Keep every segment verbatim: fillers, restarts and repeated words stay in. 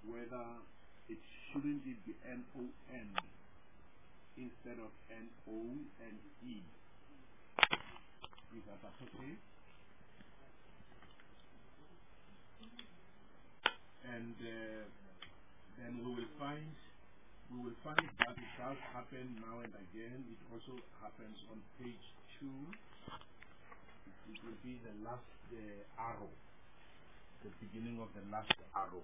whether it shouldn't it be N O N instead of N O N E. Is that okay? And uh, then we will find we will find that it does happen now and again. It also happens on page two. It will be the last uh, arrow, the beginning of the last arrow.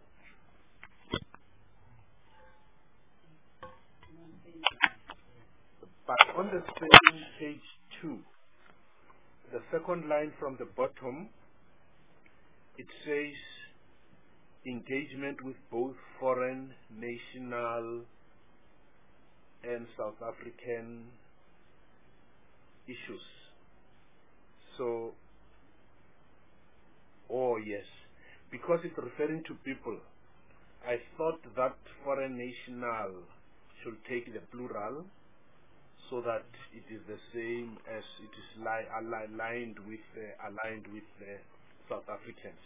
But on the same page two, the second line from the bottom, it says engagement with both foreign, national, and South African issues. So, oh yes, because it's referring to people, I thought that foreign national should take the plural so that it is the same as it is li aligned with uh, aligned with the South Africans.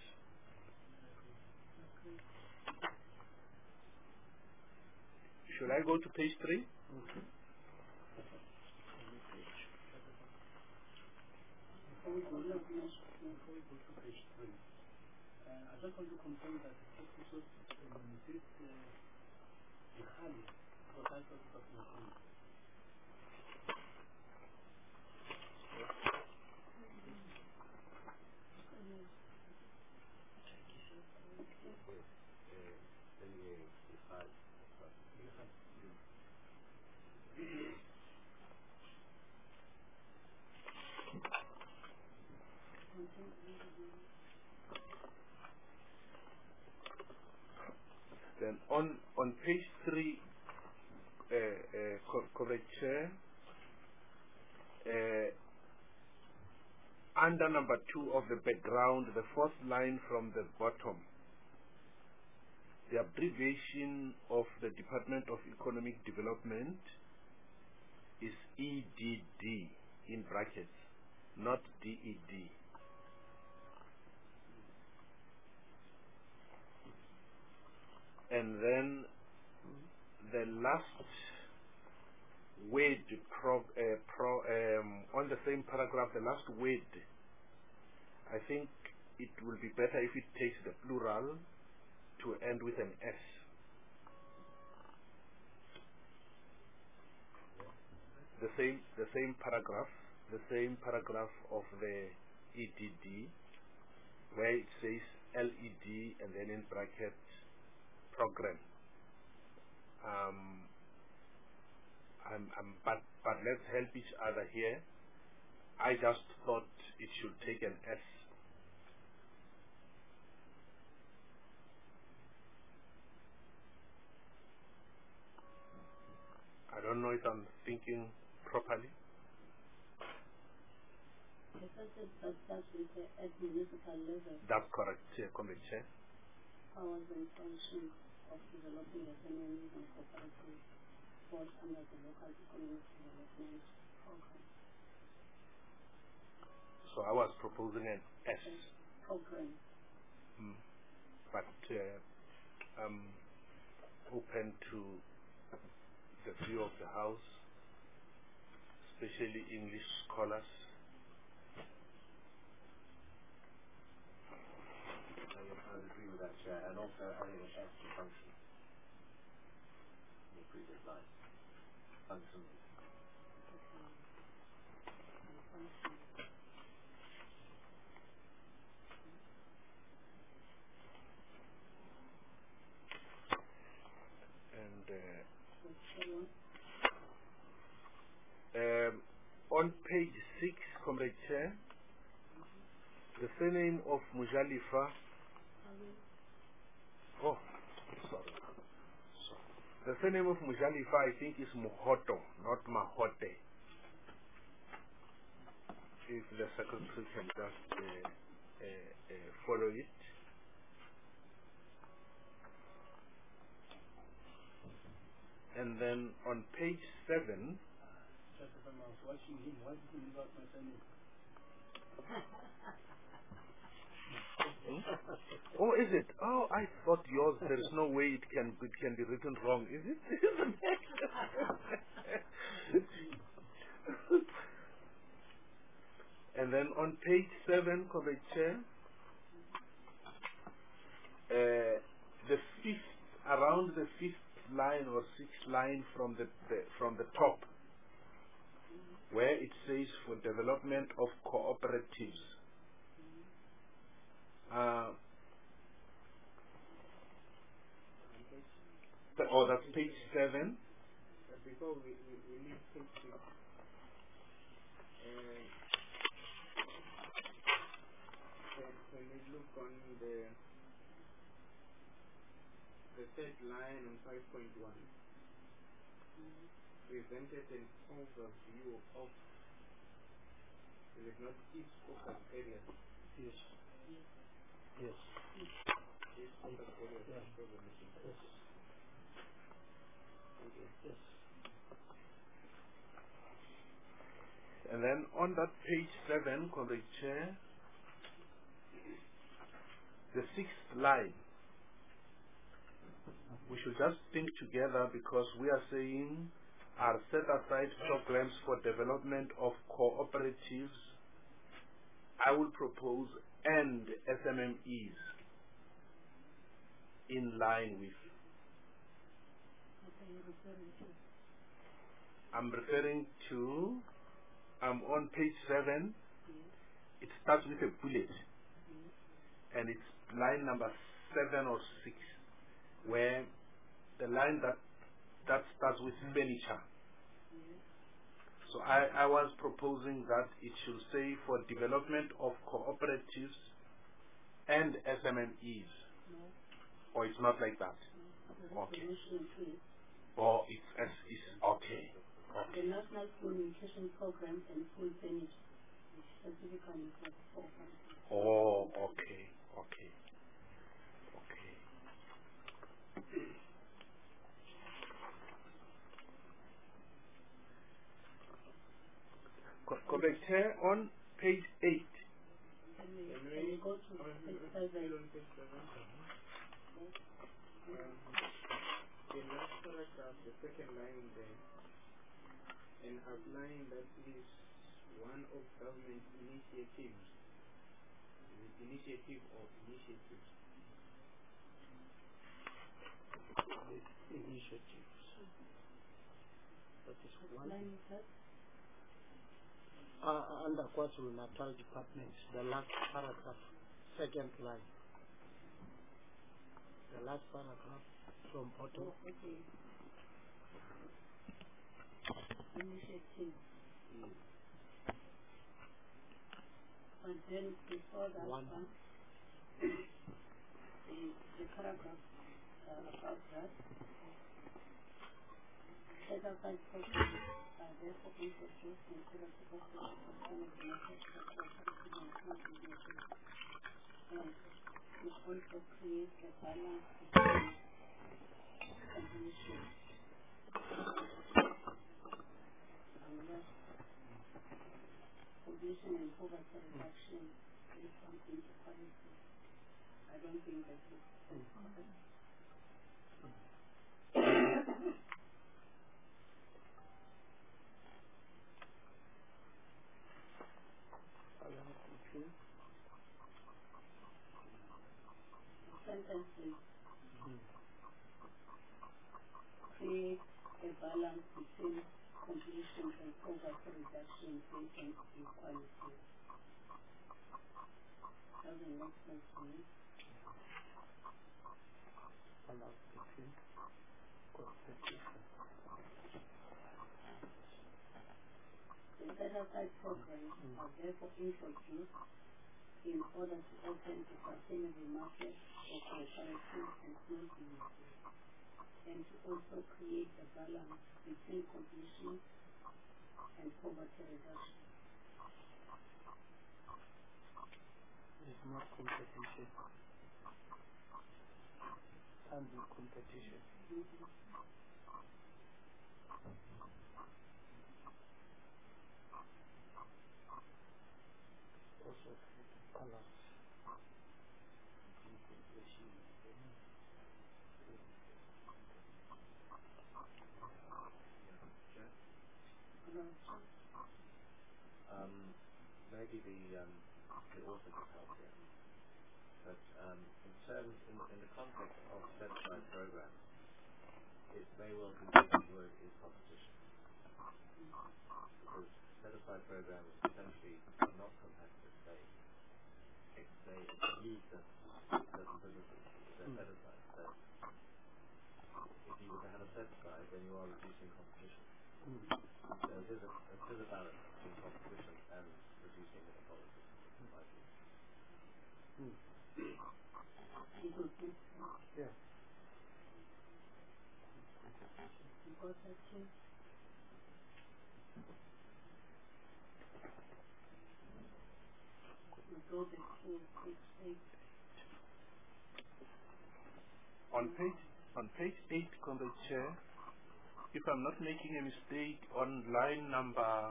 Should I go to page three? Okay. Before we go, before we go to page three, uh, I just want to confirm that the text is this the Khali, what I thought was talking about. Then on on page three, uh, uh, co correct chair, uh, under number two of the background, the fourth line from the bottom, the abbreviation of the Department of Economic Development is E D D in brackets, not D E D. And then the last word pro, uh, pro, um, on the same paragraph, the last word, I think it will be better if it takes the plural to end with an S. The same, the same paragraph, the same paragraph of the E D D, where it says L E D and then in brackets program. Um, I'm, I'm, but, but let's help each other here. I just thought it should take an S. I don't know if I'm thinking properly. At municipal level. That's correct, Chair, Comrade Chair. Powers and functions of developing S M Es and cooperatives falls under the local economic development program. So I was proposing an S. Program. Mm. But uh, I'm open to the view of the House, especially English scholars. I agree with that, Chair, and also I think an S to function in the previous line. Function. And uh, um, on page six, Comrade Chair, the surname of Mujalifa. Oh, sorry. sorry. The surname of Mujalifa, I think, is Mohoto, not Mahote. If the secretary can just uh, uh, uh, follow it. And then on page seven, Just as I was watching him, why did you leave out my surname? Oh, is it? Oh, I thought yours. There is no way it can it can be written wrong. Is it? Isn't it? And then on page seven, Comrade Chair, uh, the fifth, around the fifth line or sixth line from the, the from the top, where it says for development of cooperatives. Uh, th- oh, that's page seven. Before we, we, we leave page six, uh, can, can we look on the the third line on five point one? Presented an overview of, is it not each focus area? Yes. Yes. Each focus area of Yeah. program. Yes. Okay. Yes. And then on that page seven, Comrade Chair, the sixth line, we should just think together because we are saying are set aside programs for development of cooperatives. I will propose and S M M Es in line with. What are you referring to? I'm referring to, I'm on page seven. Yes. It starts with a bullet Yes. and it's line number seven or six, where the line that that starts with furniture. Yes. So I, I was proposing that it should say for development of cooperatives and S M M Es. No. Or it's not like that. No. Okay. Resolution three. Or it's as is okay. The Okay. National School Nutrition Program and Food Furniture, which specifically for four countries. Oh, okay. Okay. Okay. Co- Correct. Here on page eight. Can we, Can can we we, go to I mean, page still seven? on page seven. Um, the last paragraph, the second line there, an outline that is one of government initiatives. Is it initiative or initiatives? Initiatives. That is What one. line is that? Uh, under KwaZulu Natal Department, the last paragraph, second line. The last paragraph from bottom. Oh, okay. Initiative. Mm. And then before that One. one, the, the paragraph uh, about that, set aside programs are therefore introduced in order to offer the sustainable market for cooperative and food businesses, and to also create a balance between competition and uh, pollution and poverty reduction based on inequality. I don't think that is correct. Balance between. The sentences Mm. create a balance between competition and poverty reduction based on equality. Doesn't make sense to me. Balance between competition. The set-aside programs Mm. are therefore introduced in order to open a sustainable market for cooperatives and small businesses, and to also create a balance between competition and poverty reduction. It's not competition. Can't be competition. Mm-hmm. Also balance. maybe the um, the author could help here. But um, in terms, in, in the context of set-aside programs, it may well be that the word is competition. Because set-aside programs essentially are not competitive. They they exclude certain, certain businesses because they're set-aside. So if you were to have a set-aside, then you are reducing competition. So it is a, it is a balance between competition and reducing inequality, in my view. Yeah. Because actually, we go back to page eight. On page on page eight, Comrade Chair, if I'm not making a mistake, on line number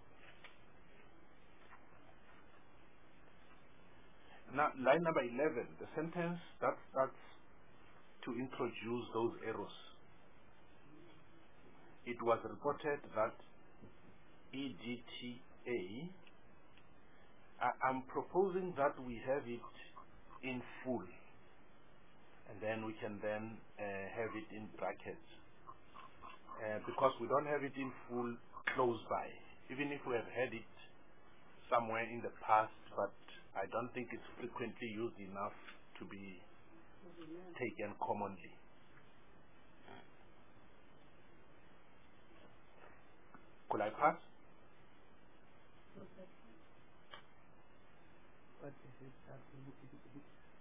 na, line number eleven, the sentence that starts to introduce those errors. It was reported that E D T A, I, I'm proposing that we have it in full, and then we can then uh, have it in brackets. Uh, because we don't have it in full close by, even if we have had it somewhere in the past, but I don't think it's frequently used enough to be taken commonly. Could I pass? What is it that we need to do?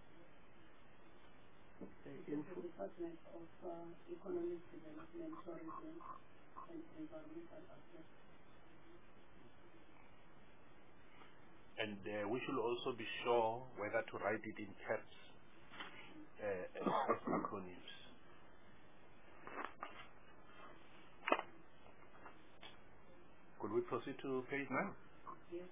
The Department of uh, Economic Development, Tourism and Environmental Affairs. And uh, we should also be sure whether to write it in caps uh, as acronyms. Could we proceed to page nine? Yes.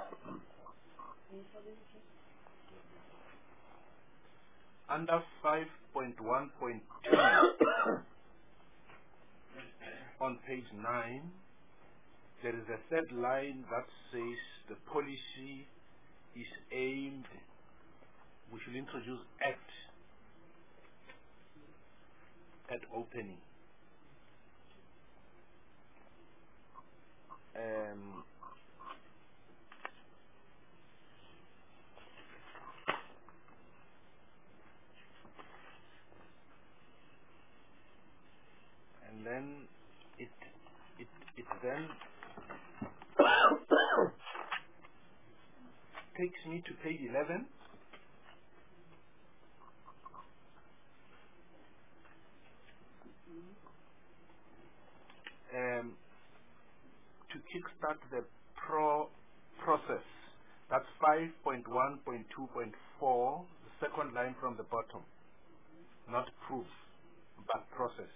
Under five point one point two on page nine, there is a third line that says the policy is aimed, we should introduce at, at opening. Um, and then it, it, it then takes me to page eleven. Um, to kickstart the pro process, that's five point one point two point four, the second line from the bottom, not proof, but process.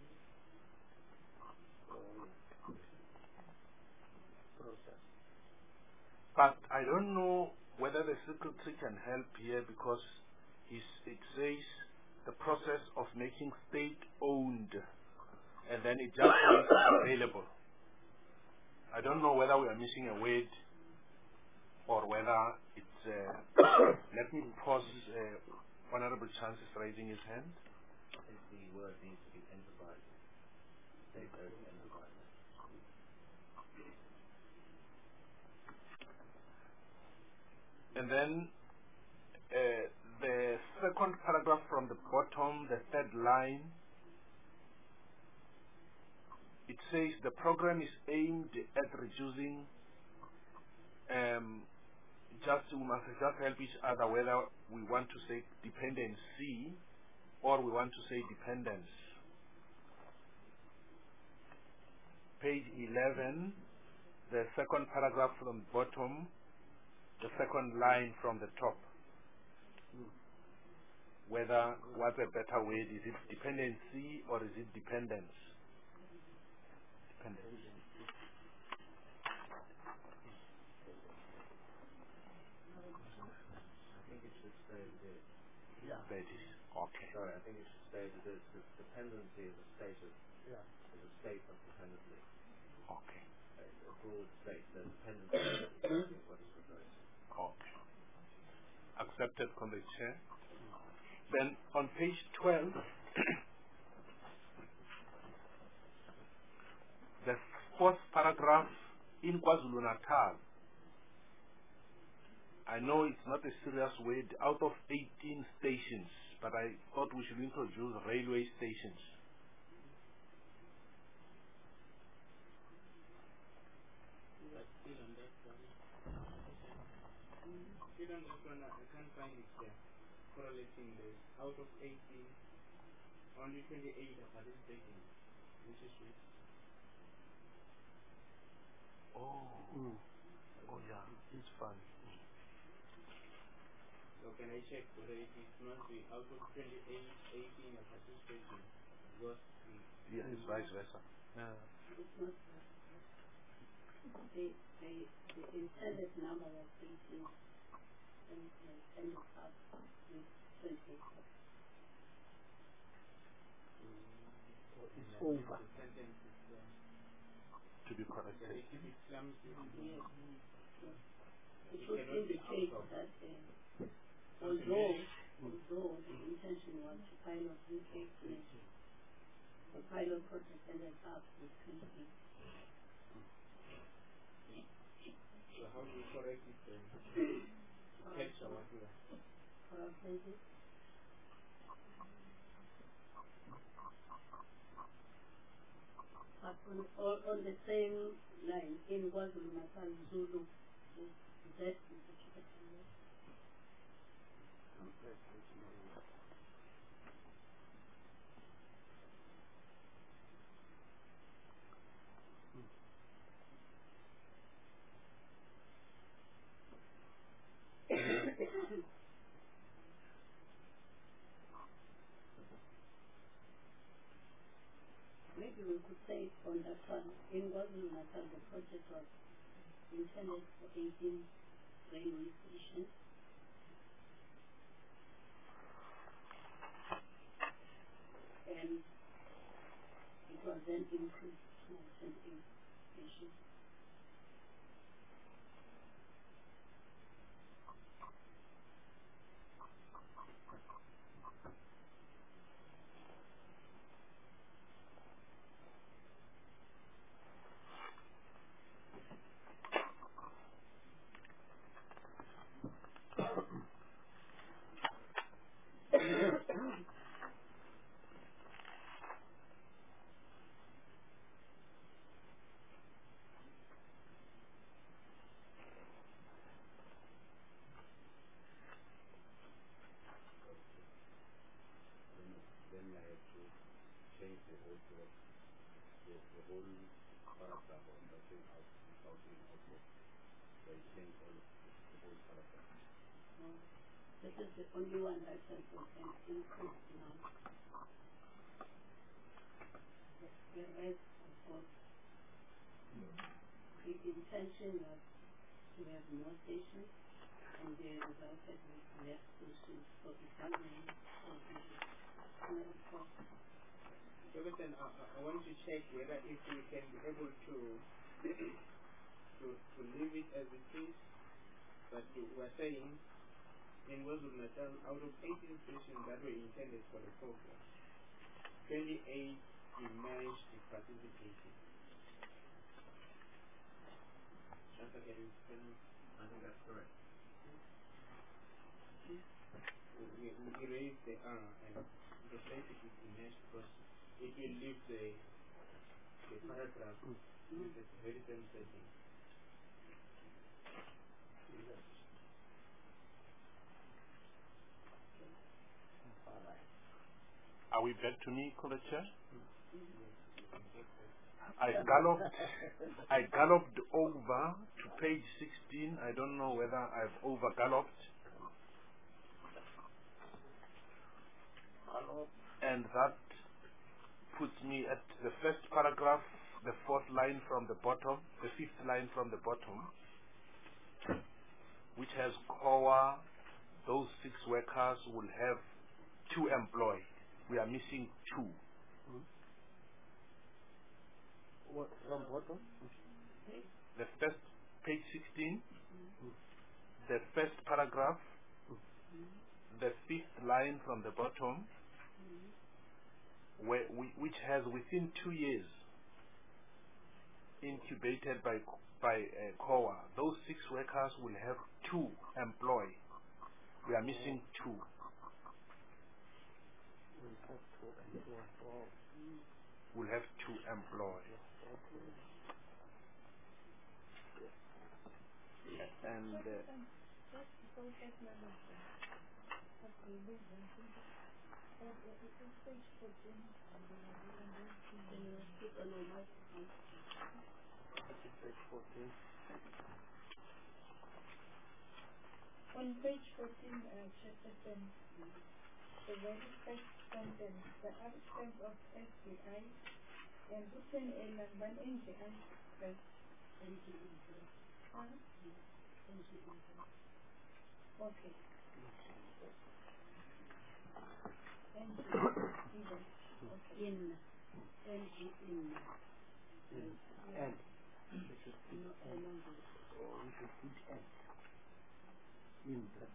Process. But I don't know whether the secretary can help here, because he's, it says the process of making state-owned, and then it just says available. I don't know whether we are missing a word or whether it's... Uh, let me pause. Uh, Honorable Chance is raising his hand. I think the word needs to be enterprise. State-owned enterprise. And then uh, the second paragraph from the bottom, the third line, it says the program is aimed at reducing, um, just we must just help each other whether we want to say dependency or we want to say dependence. Page eleven, the second paragraph from the bottom, the second line from the top. Whether, what's a better word, is it dependency or is it dependence? Dependence. I think it should stay as it is. Yeah. That is, okay. Sorry, I think it should stay as it is. The dependency is a state of, Yeah. is a state of dependency. Okay. It's a broad state. The dependency is what it's referring to. Accepted, Comrade Chair. Then on page twelve, the fourth paragraph, in KwaZulu-Natal. I know it's not a serious word, out of eighteen stations, but I thought we should introduce railway stations. But still on that one, still on that one, I can't find it here. Correlating this, out of eighteen, only twenty-eight are participating, which is which? Oh, mm. Oh yeah, it's fun. So can I check whether it is not be out of twenty-eight, eighteen are participating? Because Yeah, it's vice versa. Yeah. It's not that. The, the, the intended number was eighteen and the ended up with twenty-four. It's over. the sentence is uh, To be a corrected. little bit clumsy. Yes. It It should cannot be indicate out of. that uh, although, although the intention was to pilot with eighteen, the pilot project ended up with twenty-eight. So how do we correct it then? To capture what we are. Paraphrasing. But on, on, on the same line, in KwaZulu-Natal, Zulu, Z is the capital letter. Maybe we could say on that one, in KwaZulu-Natal, the project was intended for eighteen railway stations. And it was then increased to twenty-eight stations. Then I have to change the whole plot, the, the whole paragraph of the thing out, without being output. So I change all of the, the whole paragraph. Uh, this is the only one that says we can increase now. The, the rest of course, the intention was to have more stations, and they resulted with less stations, so it doesn't mean so and of course, Jonathan, I, I I want to check whether if we can be able to to to leave it as it is, but we were saying in KwaZulu-Natal, out of eighteen stations that were intended for the program, twenty-eight emerged participating. That's okay. I think that's correct. We, we, we raised the R and the place it is emerged because it will leave the the paragraph with the very same setting. Are we back to me, Comrade Chair? I galloped, I galloped over to page sixteen. I don't know whether I've over galloped. And that puts me at the first paragraph, the fourth line from the bottom, the fifth line from the bottom, which has core. Those six workers will have two employed. We are missing two. What, from bottom? The first, page sixteen, the first paragraph, the fifth line from the bottom, where we, which has within two years incubated by by uh, C O A, those six workers will have two employed. We are missing two. We'll have to employ all. We'll have two employed. And uh, Page fourteen. On page fourteen, uh, chapter ten, the very first sentence, the absence of S D I and written in one N G I first. Huh? Okay. N G I, okay. In, N G in. And we should put No, and. no, Or we should put and. In that.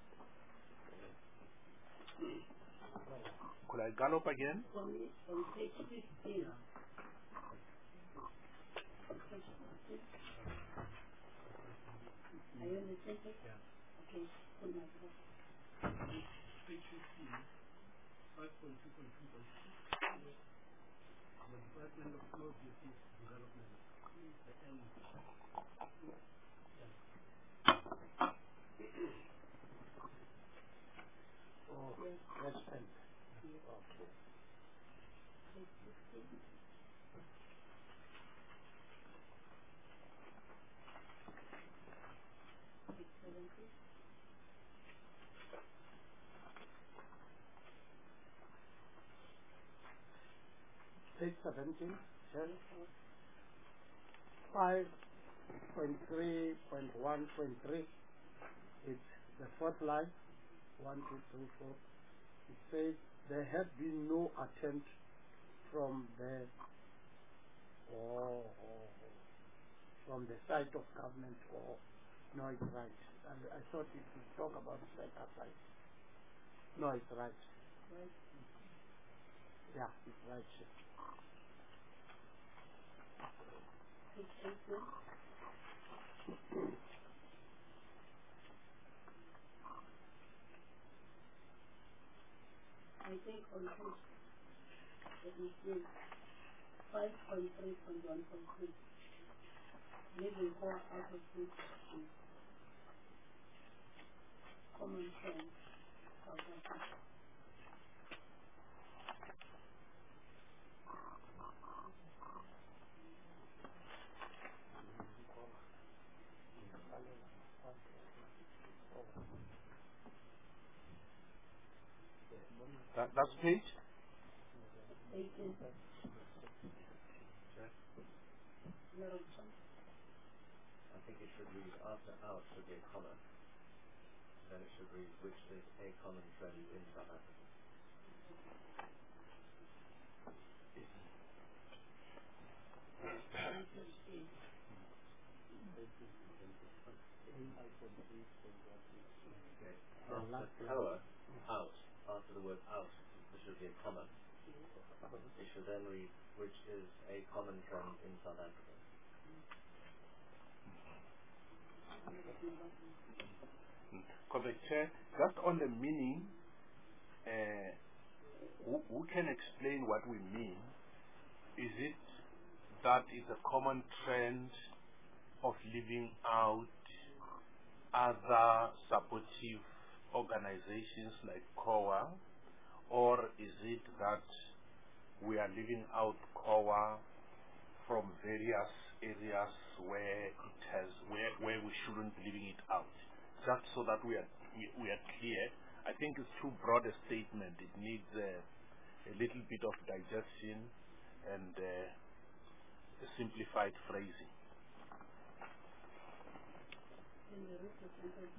could I gallop again? On, on page fifteen. Are you on the sentence? Yeah. Okay, pull my book. Page fifteen, five point two point two point six. The Department of Small Business Development, the N. Oh, that's and. Okay. Page sixteen. Page seventeen. Page seventeen, shall five point three point one point three. It's the fourth line. One, two, three, four. It says there had been no attempt from the or, or from the side of government or no, it's right. I, I thought it would talk about the other side. No, it's right. Right. Yeah, it's right. Page eighteen. I think on page, let me see, five point three point one point three. Living four out of this is common sense. South Africa. That, that's page? eighteen. Check. Not option. I think it should read after out should be a comma. Then it should read which is a common trend in South Africa. Okay. After C O A, out, after the word out, there should be a comma. It should then read which is a common trend in South Africa. Correct, Chair. Just on the meaning, uh, who, who can explain what we mean? Is it that it's a common trend of leaving out other supportive organizations like C O A, or is it that we are leaving out C O A from various areas where it has where where we shouldn't be leaving it out? Just so that we are we, we are clear. I think it's too broad a statement. It needs a, a little bit of digestion and uh, a simplified phrasing. In the represented.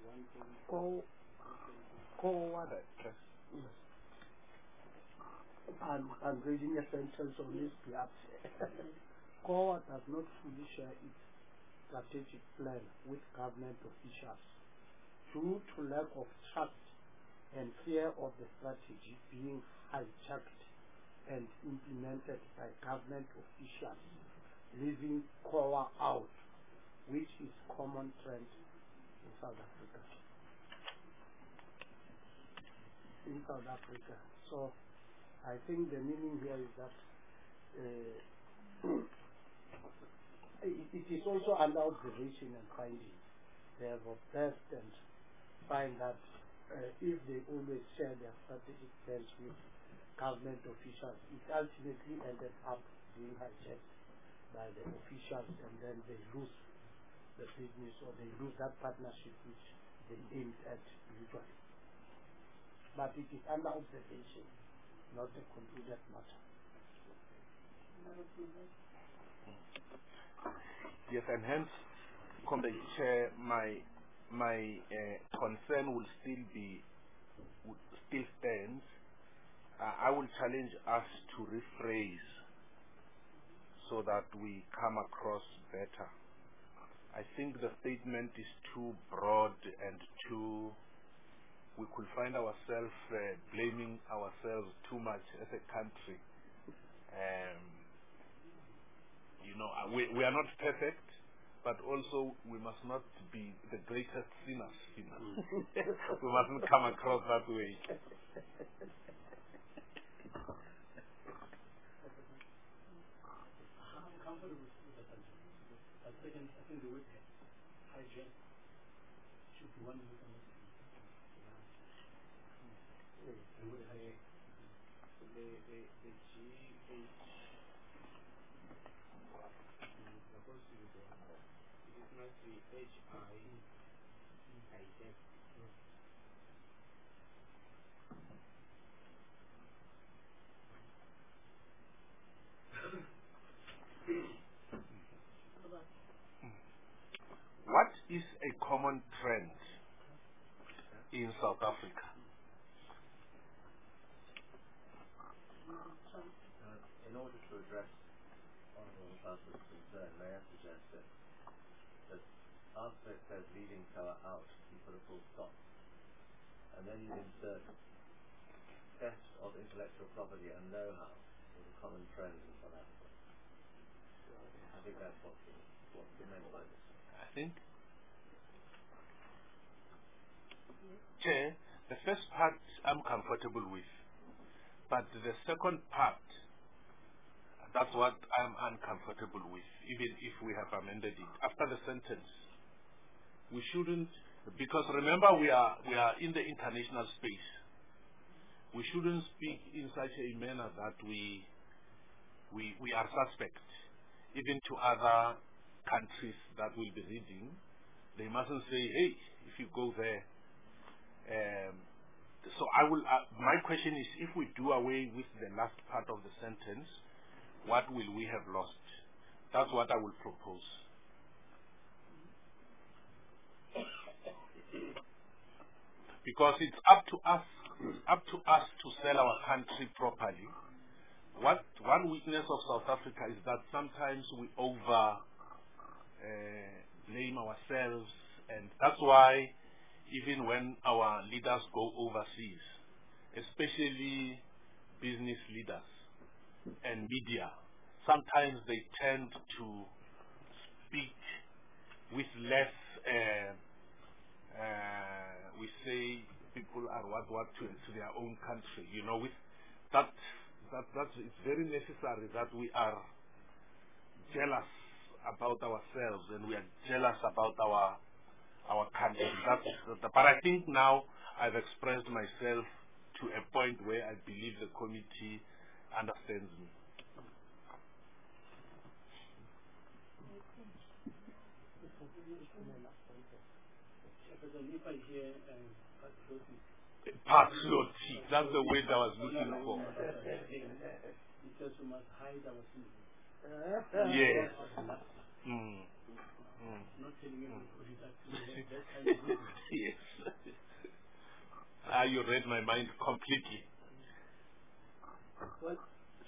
Co, co what? Right, press. I'm, I'm reading a sentence on this perhaps. COA does not fully share its strategic plan with government officials due to lack of trust and fear of the strategy being hijacked and implemented by government officials, leaving COA out, which is common trend in South Africa. In South Africa. So I think the meaning here is that uh, it, it is also under observation and finding. They have observed and find that uh, if they always share their strategic plans with government officials, it ultimately ended up being hijacked by the officials, and then they lose the business, or they lose that partnership which they aimed at usually. But it is under observation, not a concluded matter. Yes, and hence, Comrade Chair, my my uh, concern will still be, will still stands. Uh, I will challenge us to rephrase so that we come across better. I think the statement is too broad and too, we could find ourselves uh, blaming ourselves too much as a country. Um, you know, uh, we, we are not perfect, but also we must not be the greatest sinners. You know? We mustn't come across that way. I'm comfortable with the sentence. But second, I think the word hijack should be one word. The word hijack. The, the, the G H is supposed to be the one. It is not the H I hijack. What is a common trend in South Africa? Uh, in order to address Honourable Councillor's concern, may I suggest that, that after it says leaving COA out, you put a full stop, and then you insert theft of intellectual property and know-how as a common trend in South Africa. I think that's what's what's meant by this. I think, Chair, the first part I'm comfortable with, but the second part, that's what I'm uncomfortable with, even if we have amended it. After the sentence, we shouldn't, because remember we are we are in the international space. We shouldn't speak in such a manner that we we we are suspect, even to other countries that will be reading. They mustn't say, hey, if you go there. Um, so I will. Uh, my question is, if we do away with the last part of the sentence, what will we have lost? That's what I will propose. Because it's up to us, it's up to us to sell our country properly. What one weakness of South Africa is that sometimes we over uh, blame ourselves, and that's why even when our leaders go overseas, especially business leaders and media, sometimes they tend to speak with less, uh, uh, we say people are what what to, to their own country. You know, with that, that that's it's very necessary that we are jealous about ourselves and we are jealous about our our country. That's, but I think now I've expressed myself to a point where I believe the committee understands me. If I hear um, patriotic, Patriotic, that's the word I was looking for. it says we must hide our sins. Yes. Mm. Mm. Not telling you to put it that that kind of good. Yes. Ah, you read my mind completely. Well,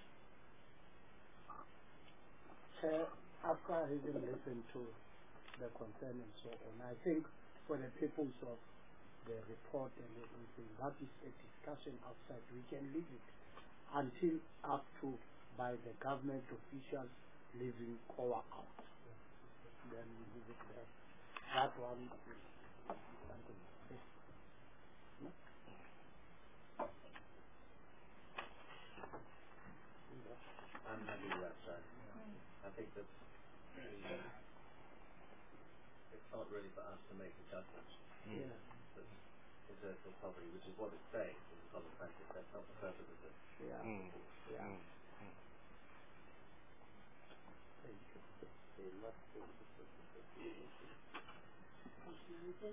Chair, after having listened to the concern and so on, I think for the purpose of the report and everything, that is a discussion outside. We can leave it until up to by the government officials leaving C O A out. Then we leave it there. That one is something. No? I'm happy with that, sir. I think that it's not really for us to make adjustments. Yeah. But intellectual property, which is what it says in the common practice. That's not the purpose of it. Yeah. Mm. Yeah. Mm. Thank you. Functionality.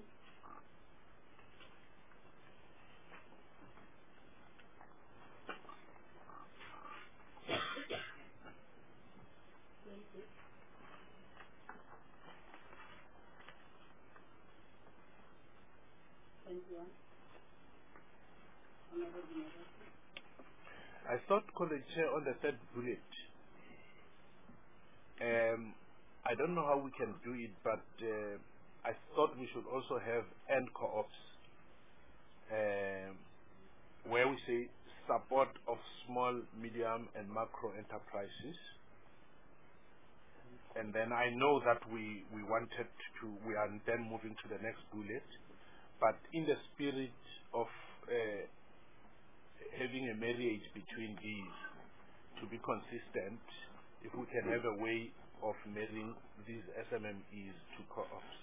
Twenty. Twenty-one. Honorable University. I thought, College Chair, on the third bullet, um, I don't know how we can do it, but uh, I thought we should also have end co-ops, um, where we say support of small, medium, and macro enterprises. And then I know that we, we wanted to, we are then moving to the next bullet, but in the spirit of uh, having a marriage between these, to be consistent, if we can have a way of marrying these S M M Es to co-ops.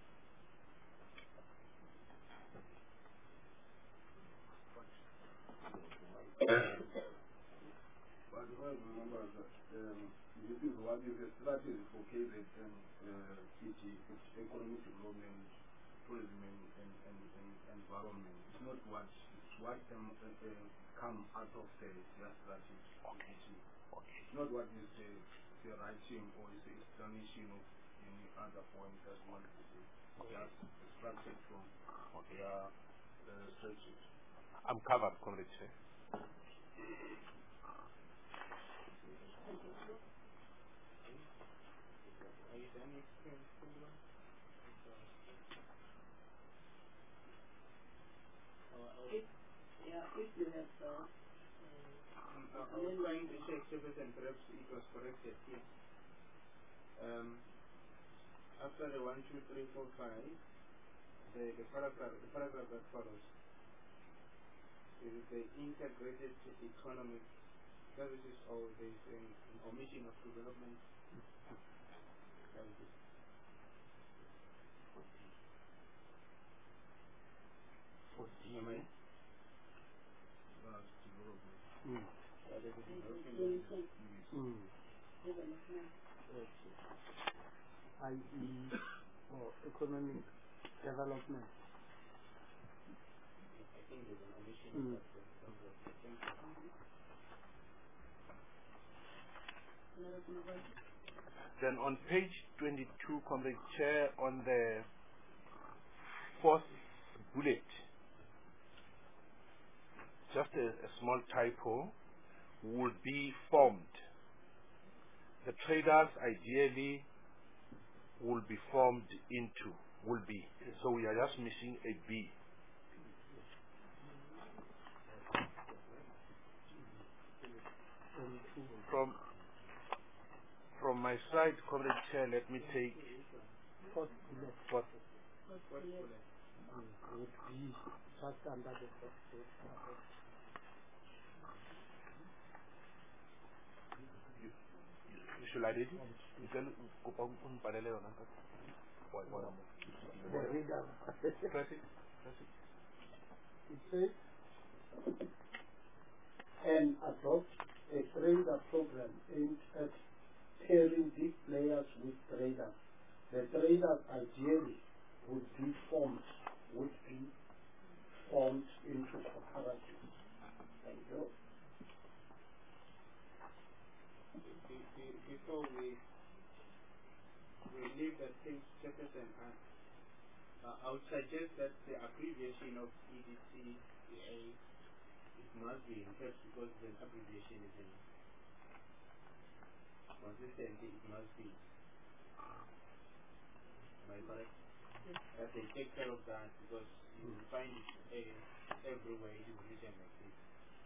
But the point remember that um, this is what is the strategy for K Z N uh, city, it's economic development, tourism and, and, and, and environment. It's not what it's what um, uh, uh, come out of the their strategy. Okay. It's not what is the, the writing or is the explanation of any other point as one to say. Just extracted from their uh, strategy. I'm covered, Comrade Chair. Are you done with twenty-one? If, yeah, if you have uh, uh, Um, I I was trying to check service and perhaps it was corrected here. Um, after the one, two, three, four, five, the, the paragraph the paragraph that follows is the integrated economic services, or there is an, an omission of development services. Am I? That's development. Mm. Yeah, there's a development. development, Mm. development. Okay. I E or economic development. I think there's an omission Mm. of that. Of that. Thank you. Honorable University. Then on page twenty-two, Comrade Chair, on the fourth bullet, just a, a small typo, will be formed. The traders ideally will be formed into, will be. So we are just missing a B. From from my side, Comrade Chair, let me take Fourth bullet. what What's What the bullet? Mm. Would be just under the fourth bullet. should I read it? You can go on on parallel on that. Why one more? The reader. Press it. Press it. It says, and adopt a trader program aimed at pairing big players with traders. The traders ideally would be formed, would be formed into cooperatives. Thank you. Be- be- Before we we leave that page, Jefferson, uh, uh, I would suggest that the abbreviation of E D C A is must be in caps because the abbreviation is in consistently, it must be. Am I correct? Yes. That they take care of that because you will find it uh, everywhere it is written like this.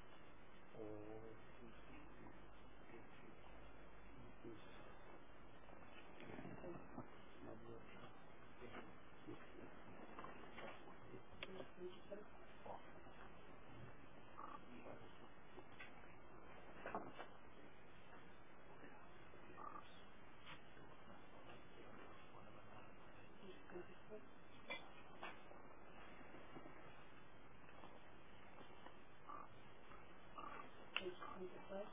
Page twenty-five.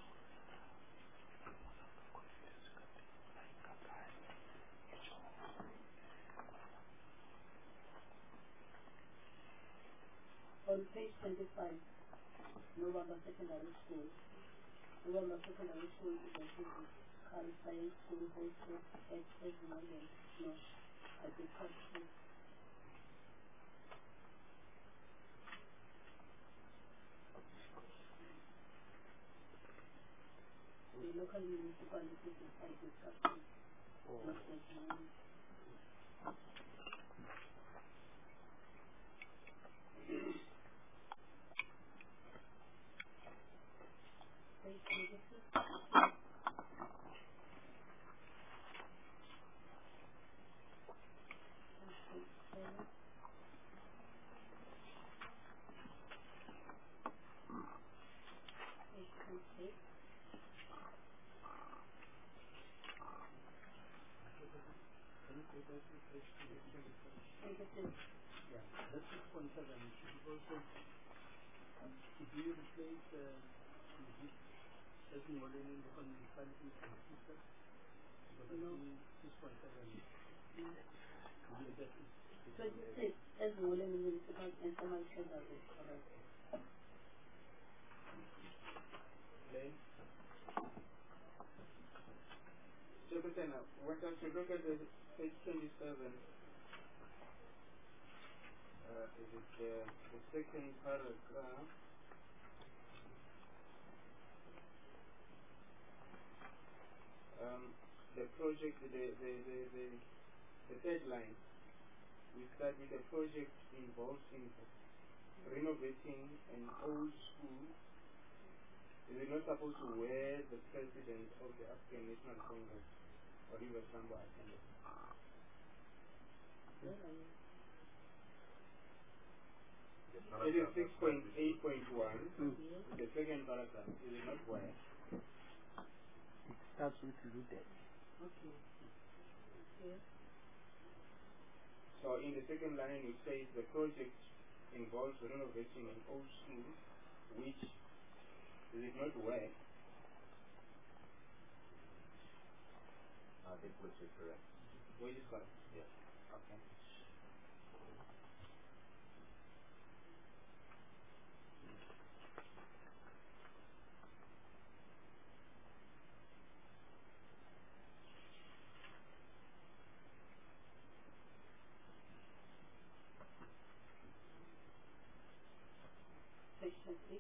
On page twenty-five, November Secondary School. November Secondary School is a physical science school hosted at Esmolden, North Agriculture. The local municipality decide discussion. Not Esmolden. Page twenty-six. Yeah, that's six point seven. Also, if you replace uh, as modern in the municipality system, but No. six point seven. No. That is twenty-six, Esmolden Municipal Informal Treasury is correct. Then, so then, uh, what if you look at the page twenty-seven, uh, is it the, the second paragraph? Um, the project, the, the, the, the, the third line, we start with the project involves in renovating an old school. Is it not supposed to where the president of the African National Congress or River Sambo attended? It is six point eight point one, the second paragraph. Is it not where? It starts with looted. Okay. Yes. So in the second line it says the project involves renovating an old school, which is it not where? I think which is correct. Which is correct? Yes. Okay. Page twenty-six.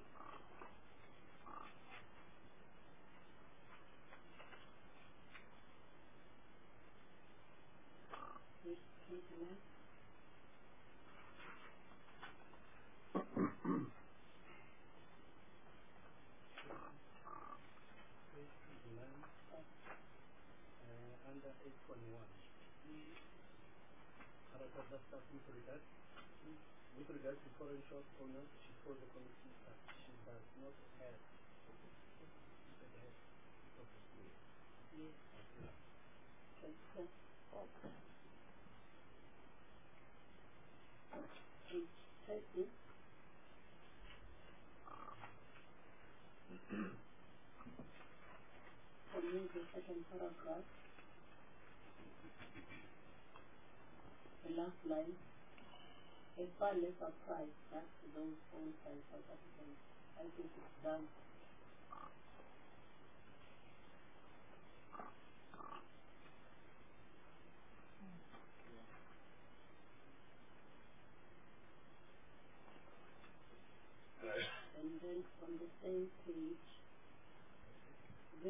Page twenty-nine. uh, under eight point one. Paragraph that starts with regard. With regard to foreign shop owners, she told the committee that she does not have the head of the school. Yes. twenty-four. Page thirty. For me, the second paragraph, the last line, a far lesser price than those owned by South Africans. I think it's done. And then from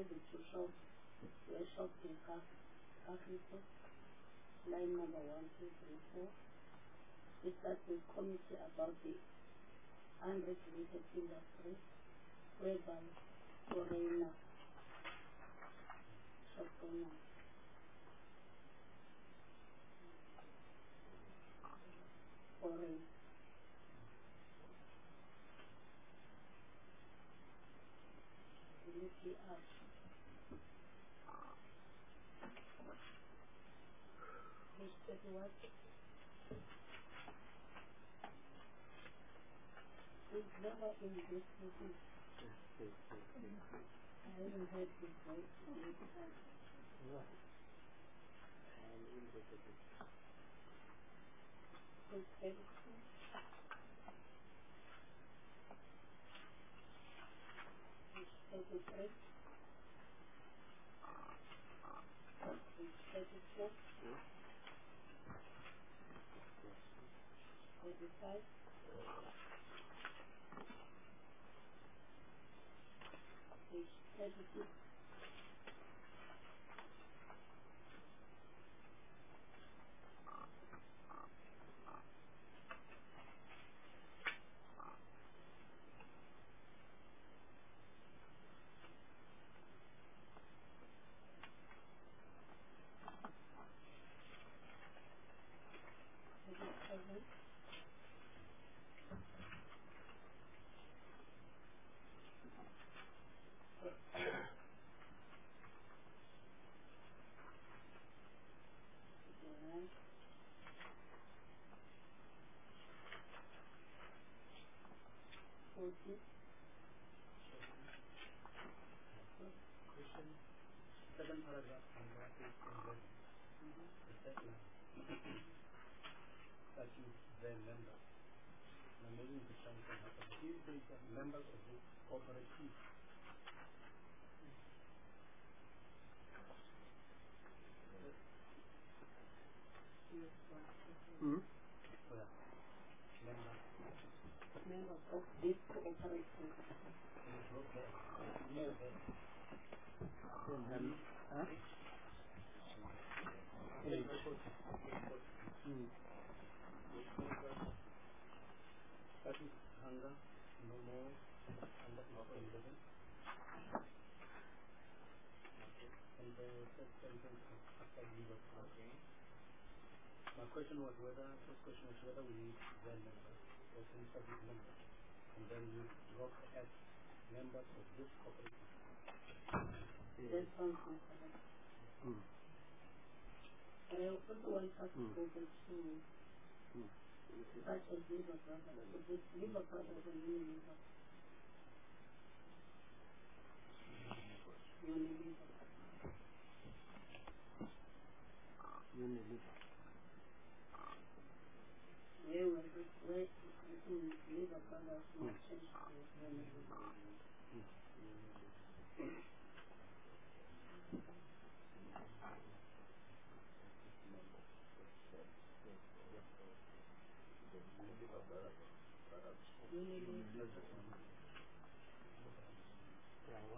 visit to shop, where shop in Africa, line number one, two, three, four. It starts with committee about the unregulated industry, whereby foreigner shop owners foreign U P R page thirty-one. It's never in this movie. I haven't heard this voice many times. Page thirty-two. Page thirty-three. Page thirty-four. thirty-five. Page thirty-six. thirty-seven. thirty-nine. forty. Question, second paragraph on that is eleven. The second line. That is their members. Now maybe the time can happen. If they are members of this cooperative, Hmm? well, members, Members of this cooperative. it is not there. It is not there. And, huh? Eight. Hmm. That is hunger, no more, hunger is for eleven. And the third sentence is after leave of okay. My question was whether, first question was whether we need their members or inside these members. And then you drop at members of this cooperative. That sounds like correct. Hmm. But I also want us to Hmm. go back to Hmm. such as Liver Brothers. So this Liver Brothers and Unilever. Unilever. Unilever. Where was it? Where is it? Liver Brothers Hmm. not changed to Unilever. Unilever. Yeah, what?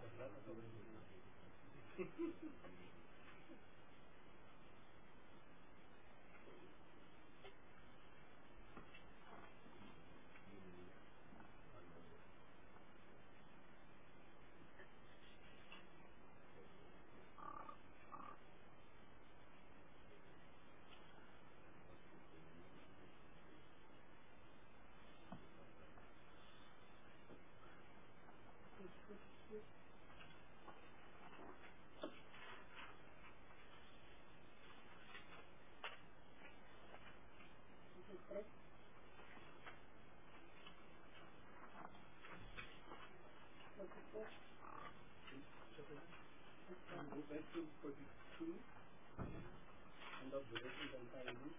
Go back to forty-two, end of the rating and timing.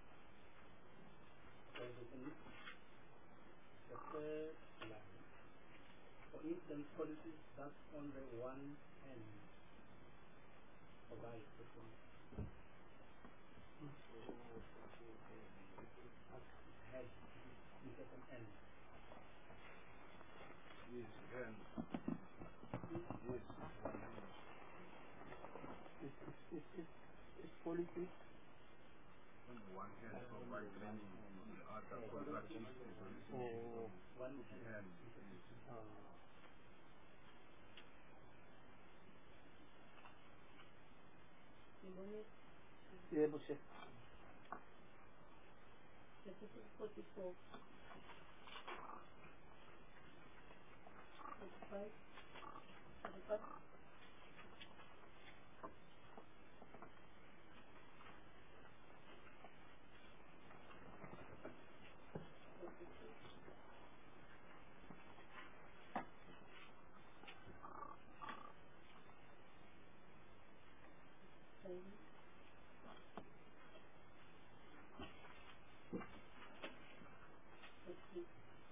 The third line. For instance, policies that's on the one end of I system. Head instead of end. Yes, then. Yes, one hand. is is is policy. On one hand, so by training, the other contract is Oh. One hand. Uh, You want it? yeah, but she- This is forty-four. Forty-five. Forty-five. Forty-two. Seven. Fifty.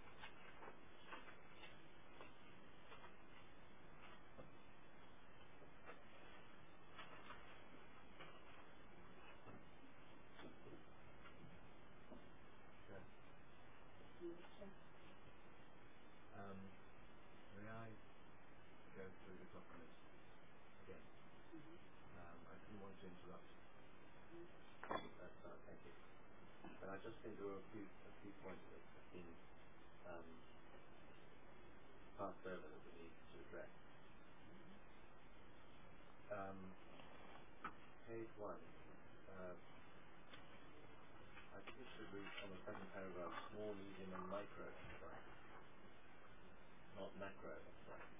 Sure. Future. Um, may I go through the documents again? Mhm. Um, I didn't want to interrupt. That's uh, thank you. But I just think there were a few a few points that have been um, passed over that we need to address. Um, page one. Uh, I think it should read on the second paragraph: small, medium, and micro enterprises, not macro enterprises.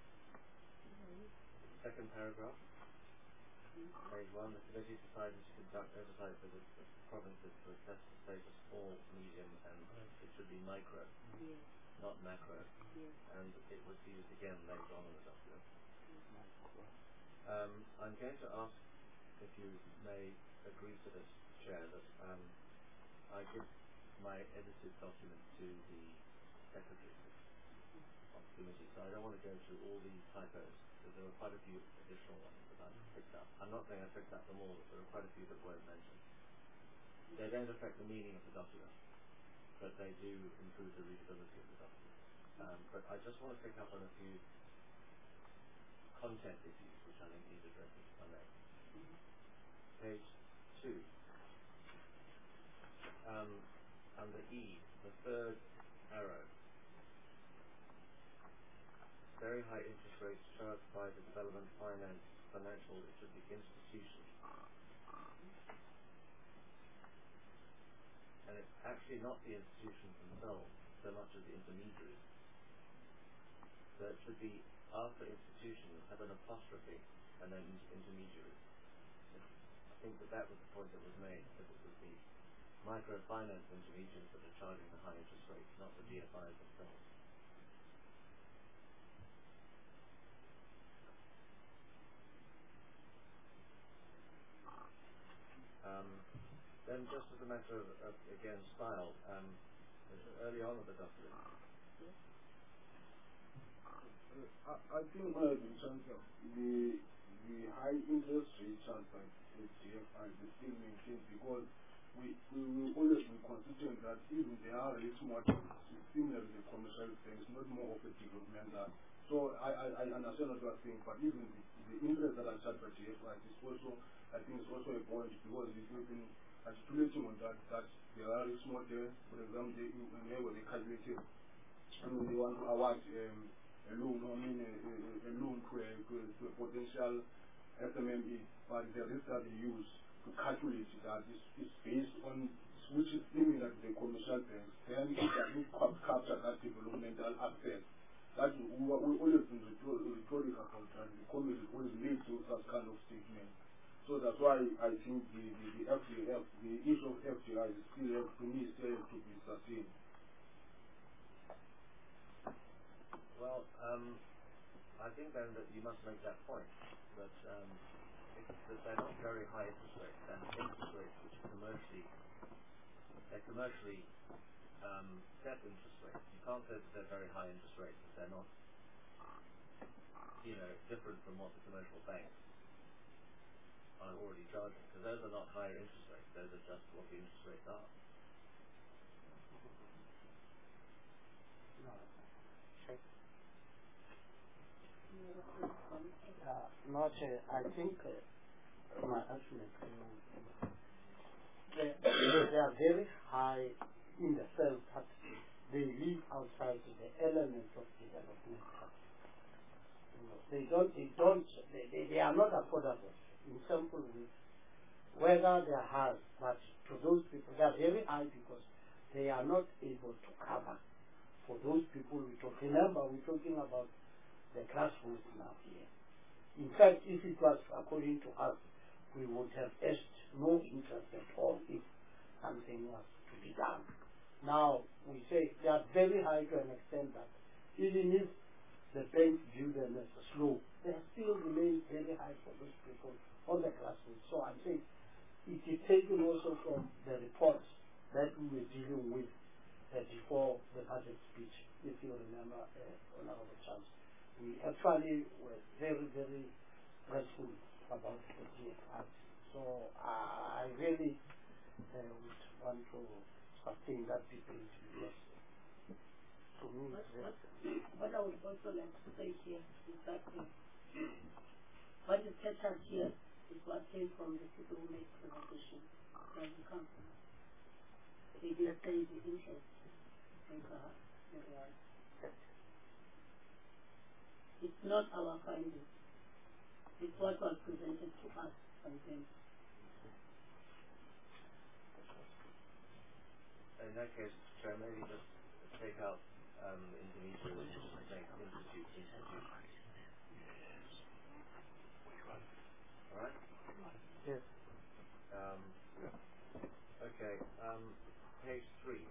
Second paragraph. Page one, the committee decided to conduct oversight visits to provinces to assess the state of small, medium, and it should be micro, Yes. not macro, Yes. and it was used again later on in the document. Um, I'm going to ask if you may agree to this, Chair, that um, I give my edited document to the Secretary of the committee, so I don't want to go through all these typos, because there were quite a few additional ones that I picked up. I'm not saying I picked up them all, but there are quite a few that weren't mentioned. They don't affect the meaning of the document, but they do improve the readability of the document. Um, but I just want to pick up on a few content issues which I think need addressing, if I may. Page two. Um, under E, the third arrow. Very high interest rates charged by the development finance financial, it should be institution. And it's actually not the institutions themselves so much as the intermediaries. So it should be after institution, have an apostrophe, and then intermediaries. I think that that was the point that was made, that it was the microfinance intermediaries that are charging the high interest rates, not the D F Is themselves. Um, then just as a matter of, of again, style, um, early on in the document, Uh, I, I think uh, in terms of the the high interest rate charged by the D F I is still maintained, because we, we will always be considering that even there are risk models similar to the commercial banks, not more of a developmental. So I, I, I understand what you are saying, but even the, the interest that are charged by D F I is also, I think, is also a point, because we've been articulating on that, that there are risk models. For example, they, they were calculated, I mean, they want to award um, a loan, I mean, a, a, a loan to a, to a, to a potential S M M E, but the risk that they use to calculate that is, is based on, which is similar to the commercial banks. Then it doesn't capture that developmental aspect. That we, we always been rhetoric about that. The committee always made those that kind of statements. So that's why I think the, the, the F D F, the issue of F D I is still, to me, still to be sustained. well, um, I think then that you must make that point, that, um, if, that they're not very high interest rates, and interest rates which are commercially, they're commercially um, set interest rates. You can't say that they're very high interest rates if they're not, you know, different from what the commercial banks are already charging, because those are not higher interest rates, those are just what the interest rates are. no. Check. You have a response. Uh, not, uh, I think uh, my argument. They, they are very high in the sense that they live outside the elements of development. You know, they don't, they don't, they, they, they are not affordable in simple ways. Whether they are high, but to those people, they are very high because they are not able to cover for those people we talk. Remember, we're talking about the grassroots now here. In fact, if it was according to us, we would have asked no interest at all if something was to be done. Now, we say they are very high to an extent that even if the banks view them as slow, they still remain very high for those people on the grassroots. So I'm saying it is taken also from the reports that we were dealing with uh, before the budget speech, if you remember, uh, Honorable Chance. We actually were very, very grateful about the G F I. So uh, I really uh, would want to sustain that debate. Yes. To me, What, yes. what, what I would also like to say here is that uh, what is kept us here is what came from the people who made the decision. Doesn't come from us. They did say the interest in perhaps the reality. It's not our finding. It's what was presented to us by them. In that case, Chair, maybe just take out um, Indonesia and just make institute, institute. All right? Yes. Um, okay, um, page three.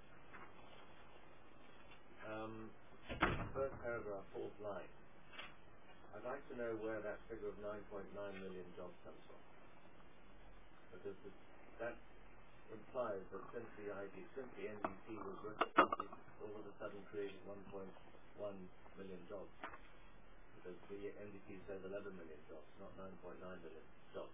Um, first paragraph, fourth line. I'd like to know where that figure of nine point nine million jobs comes from. Because the, that implies that since the I D, since the N D P was represented, all of a sudden created one point one million jobs. Because the N D P says eleven million jobs, not nine point nine million jobs.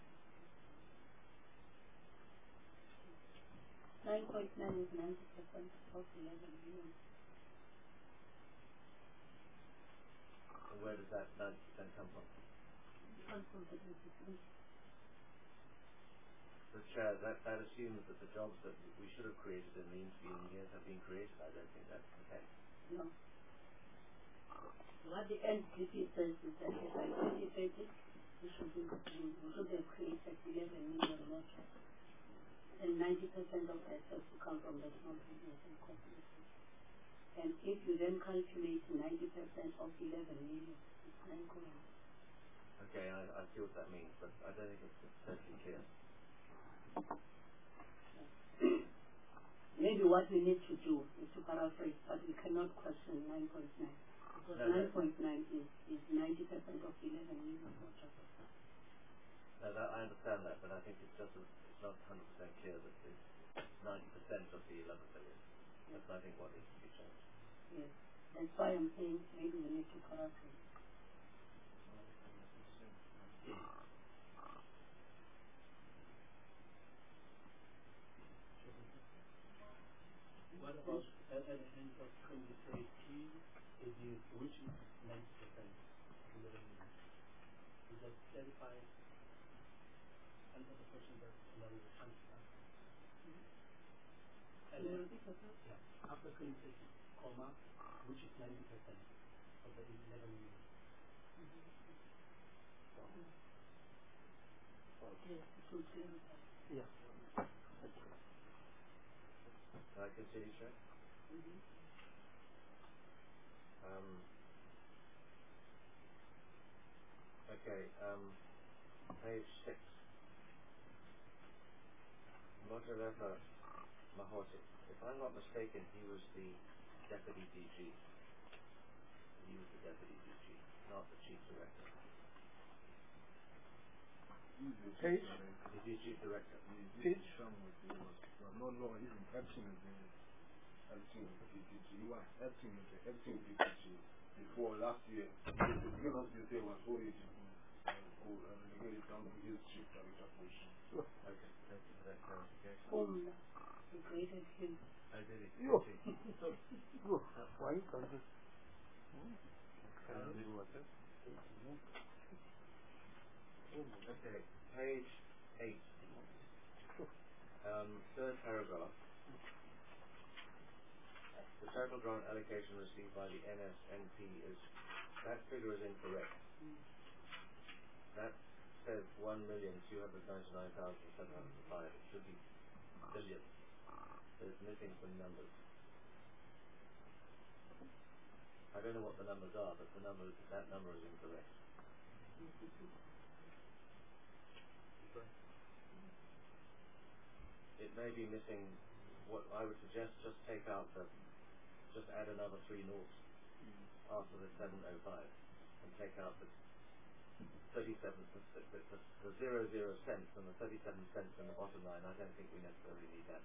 nine point nine is ninety percent of eleven million. And where does that ninety percent come from? Comes from the business. The Chair, that, that assumes that the jobs that we should have created in the intervening years have been created. I don't think that's the case. No. What the N D P says is that by twenty thirty, we should, be, we should have created eleven million more jobs. And ninety percent of that has to come from the small business and corporations. And if you then calculate ninety percent of eleven million, it's nine crores. Okay, I, I see what that means, but I don't think it's essentially clear. Maybe what we need to do is to paraphrase, but we cannot question nine point nine. Because No, nine point nine is, is ninety percent of eleven million more jobs. No, that, I understand that, but I think it's just a, it's not one hundred percent clear that it's ninety percent of the eleven million. That's, I think, what needs to be changed. Yes. That's why I'm saying maybe we need to paraphrase. What about at the end of twenty thirteen, it is, which is ninety percent? Is that clarified? Answer the question that Honorable Chance asked. And then, yeah, after twenty thirteen, comma, which is ninety percent of the eleven million. Yes, it will clarify. Yeah. Can I continue, Chair? Mm-hmm. Um, okay, um, page six. Motoreva Mahoti. If I'm not mistaken, he was the Deputy D G. He was the Deputy D G, not the Chief Director. Page? He's the Chief Director. Page? No, no, he's acting as the acting as the D G. He was acting as the acting D G before last year. The beginning of this year was already relegated down to his Chief Director position. Okay, thank you for that clarification. Whom he created him. I did it. Yo. Thank you. Yo. Why can't you? Can I do what this? Okay, page eight. Um, third paragraph. The total grant allocation received by the N S N P is, that figure is incorrect. That says one million two hundred ninety-nine thousand seven hundred five. It should be billion. So it's missing some numbers. I don't know what the numbers are, but the number, that number is incorrect. It may be missing. What I would suggest, just take out the, just add another three noughts after the seven oh five, and take out the thirty-seven, the, the, the, the zero zero cents and the thirty-seven cents in the bottom line. I don't think we necessarily need that.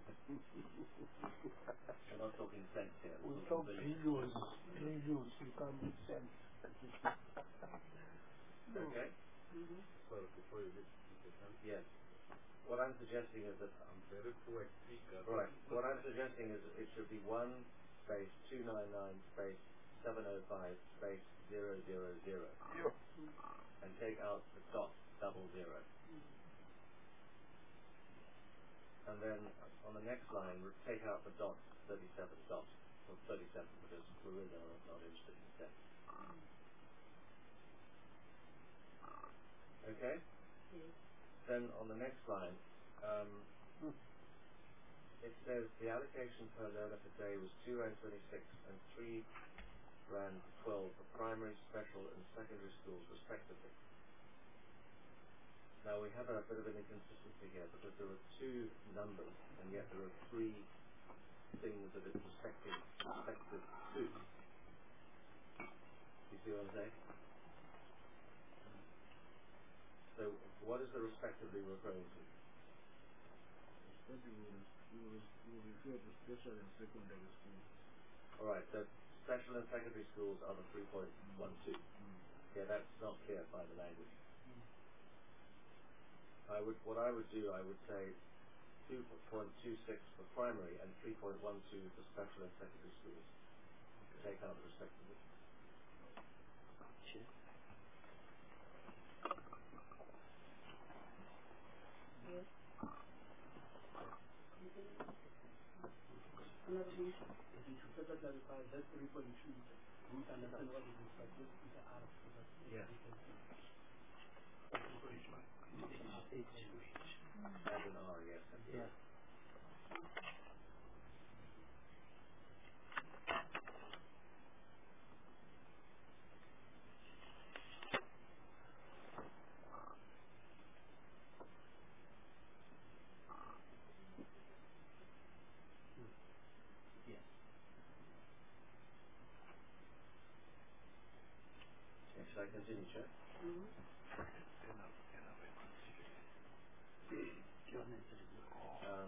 We're not talking cents here. We We're talk talking billions, billions, you can't make sense. Okay? Mm-hmm. So before you get to the sense, Yes. What I'm suggesting is that, I'm very poor at speaker. right, what I'm suggesting is that it should be one space two nine nine space seven oh five space zero zero zero. And take out the dot double zero. And then on the next line, we take out the dot thirty-seven dot, or thirty-seven, because we're really not, not interested in cents. Okay? Then on the next line, um, it says the allocation per learner per day was two rand twenty-six and three rand twelve for primary, special, and secondary schools respectively. Now we have a bit of an inconsistency here because there are two numbers and yet there are three things that it's respecting, respective to. You see what I'm saying? So what is the respectively referring to? We will refer to special and secondary schools. Alright, so special and secondary schools are the three point one two. Mm. Yeah, that's not clear by the language. I would, what I would do, I would say two point two six for primary and three point one two for special and secondary schools. Take out the respectively. Yes. Another thing. If you should further clarify that three point two, we can understand what it is, but just put the R so that Yeah. we can see. Add an R, yes. Yeah. Yes. Okay, should I continue, Chair? Mm-hmm. Um,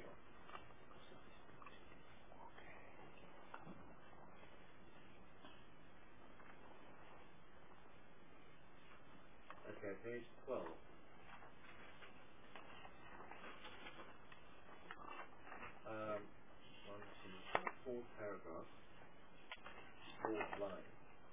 okay, page twelve. Um, one, two, three, fourth paragraph, fourth line.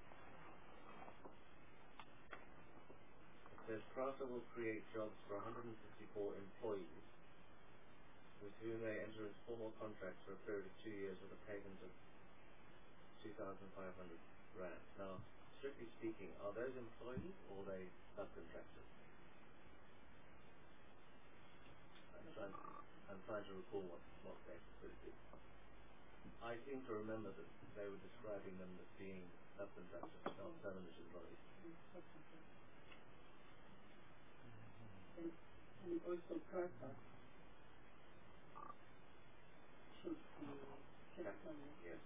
It says Prasa will create jobs for one hundred fifty-four employees with whom they enter into formal contracts for a period of two years with a payment of two thousand five hundred rand. Now, strictly speaking, are those employees or are they subcontractors? I'm trying, I'm trying to recall what, what they specifically. I seem to remember that they were describing them as being subcontractors, not permanent employees. And, and also Prasa should be capitalized. Yes.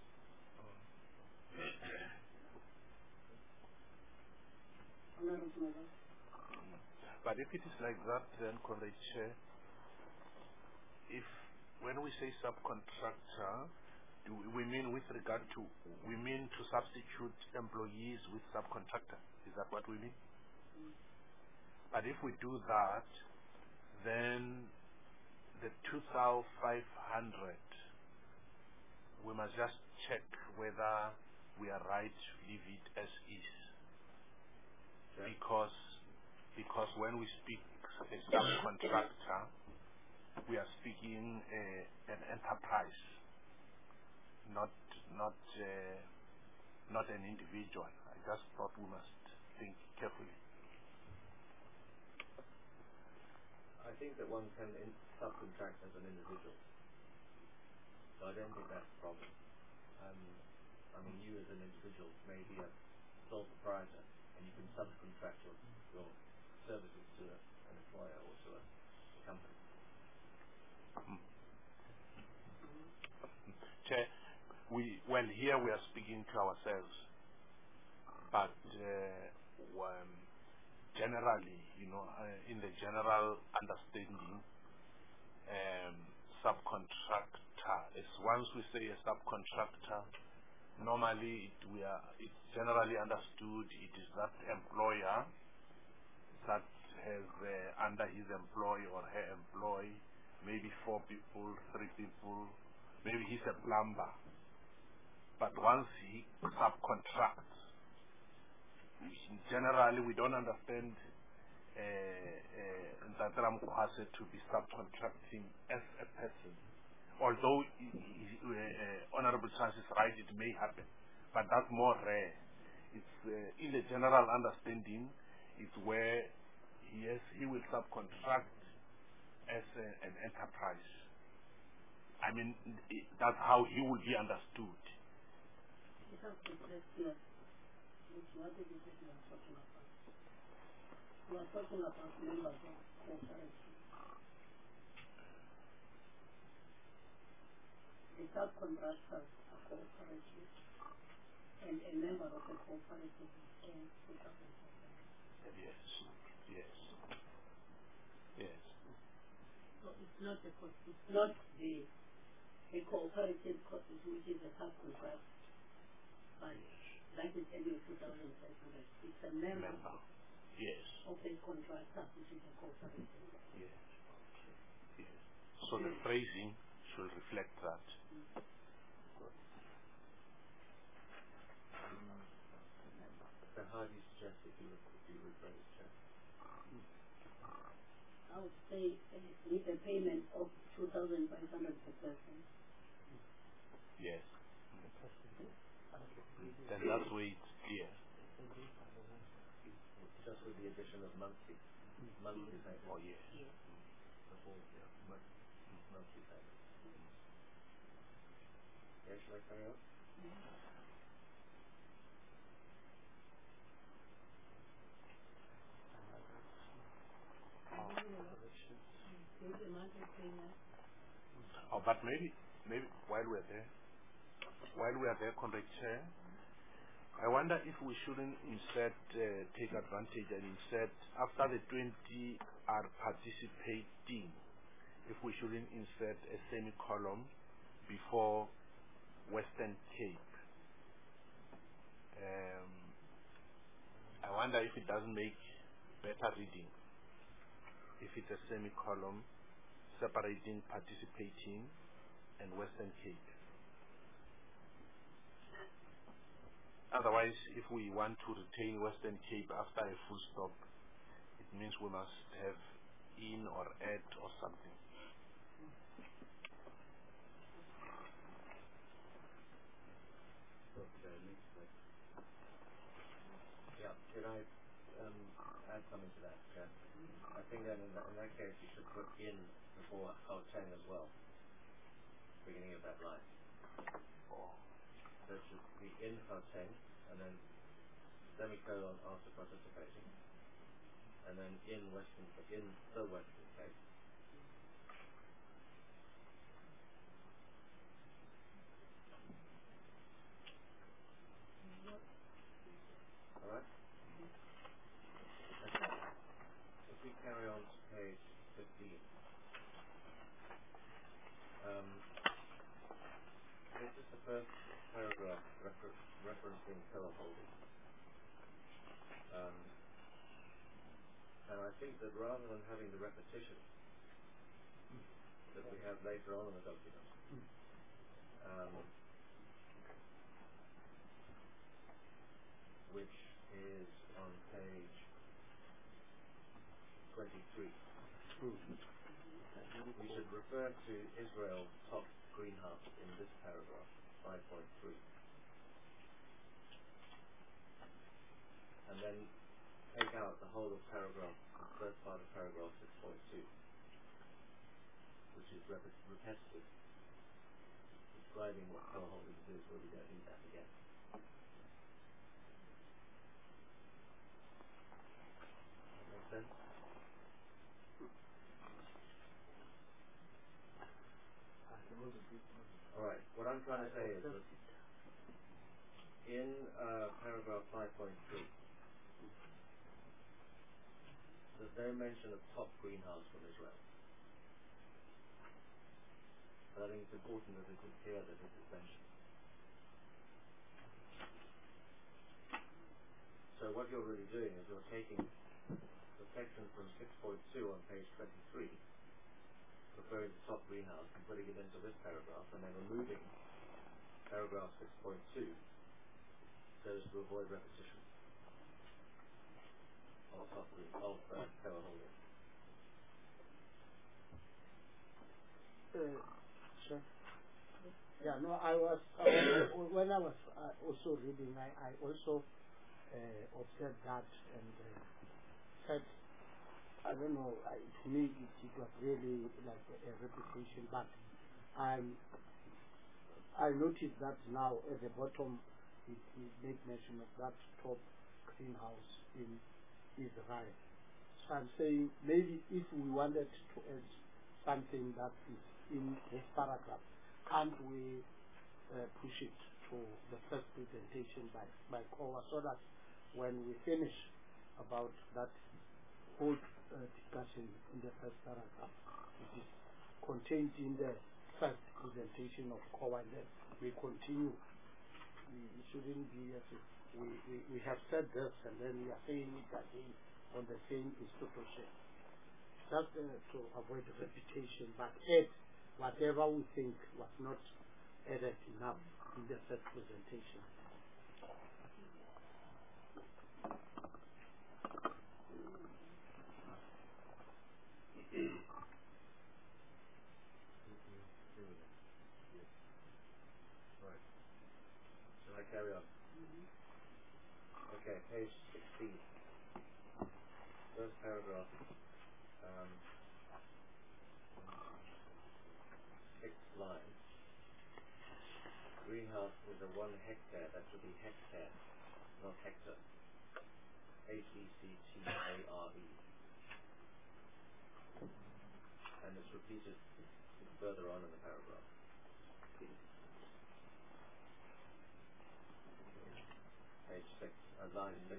Another thing. But if it is like that, then College Chair, if when we say subcontractor, do we mean with regard to, we mean to substitute employees with subcontractor? Is that what we mean? Mm. But if we do that, then the two thousand five hundred, we must just check whether we are right to leave it as is. Okay. Because because when we speak a subcontractor, we are speaking uh, an enterprise, not not uh, not an individual. I just thought we must think carefully. I think that one can in subcontract as an individual, so I don't think that's a problem. Um, I mean, you as an individual may be a sole proprietor, and you can subcontract your, your services to a, an employer or to a, a company. Mm. Chair, we well here we are speaking to ourselves, but uh, um, generally, you know, uh, in the general understanding, um, subcontractor is once we say a subcontractor, normally it, we are it's generally understood it is that employer that has uh, under his employee or her employee maybe four people, three people, maybe he's a plumber. But once he subcontracts, generally we don't understand uh, uh, to be subcontracting as a person. Although uh, uh, Honorable Chance is right, it may happen, but that's more rare. It's uh, in the general understanding, it's where yes, he will subcontract as a, an enterprise. I mean, it, that's how he will be understood. Without the press here, which what is it you are talking about? You are talking about members of cooperation. The subcontractors are cooperative, and a member of a cooperative is called the subcontractor. Yes, yes, yes. So it's not a cost, it's not the a cooperative cost, which is a subcontract, but that is anyway two thousand five hundred. It's a member, member. Yes. of a contractor, which is a cooperative. Yes. Yes. So the phrasing should reflect that. Mm. Um, so how do you suggest that you, if you rephrase, Chair? I would say uh, with a payment of two thousand five hundred per person. Yes. Then that's way it's clear. Just with the addition of monthly, monthly payment. Oh yes. Yes. The whole, yeah, month, monthly payment. Yeah, shall I carry on? With the monthly payment. Oh, but maybe, maybe while we're there, while we are there, Comrade Chair, I wonder if we shouldn't instead uh, take advantage and instead, after the twenty are participating, if we shouldn't insert a semicolon before Western Cape. Um, I wonder if it doesn't make better reading if it's a semicolon separating participating and Western Cape. Otherwise, if we want to retain Western Cape after a full stop, it means we must have in or at or something. Yeah, can I um, add something to that, Chair? I think that in, that in that case you should put in before Gauteng as well, beginning of that line. Oh. So it should be in Gauteng, and then semicolon after participating, and then in Western, in the Western Cape. Alright? Okay. If we carry on to page fifteen, um, this is the first paragraph refer referencing pillar holding. Um, and I think that rather than having the repetition that we have later on in the document, um, which is on page twenty-three. Mm. We should refer to Israel's top greenhouse in this paragraph, five point three. And then take out the whole of paragraph, the first part of paragraph six point two, which is rep- repetitive, describing what co-holdings is, where we don't need that again. Make sense? Alright, what I'm trying to say is that in uh, paragraph five point three, there's no mention of top greenhouse from Israel. But I think it's important that it is clear that it is mentioned. So what you're really doing is you're taking the section from six point two on page twenty-three, referring to top greenhouse, and putting it into this paragraph, and then removing paragraph six point two so as to avoid repetition of top green, of uh, co-holding. Uh, sure. Yeah, no, I was, I was when I was uh, also reading, I, I also uh, observed that and uh, said, I don't know, I, to me it, it was really like a, a repetition, but I'm, I noticed that now at the bottom it, it made mention of that top greenhouse in Israel. So I'm saying maybe if we wanted to add something that is in this paragraph, can't we uh, push it to the first presentation by, by C O A, so that when we finish about that whole uh, discussion in the first paragraph, it is contained in the first presentation of C O A, and then we continue. We, it shouldn't be as if we, we, we have said this and then we are saying it again on the same institution. Just uh, to avoid repetition, but add whatever we think was not added enough in the first presentation. Right. Shall I carry on? Okay, page sixteen. First paragraph. Um, sixth line. Greenhouse is a one hectare. That should be hectare, not hectare. H E C T A R E. And it's repeated further on in the paragraph. Page six, uh, line six.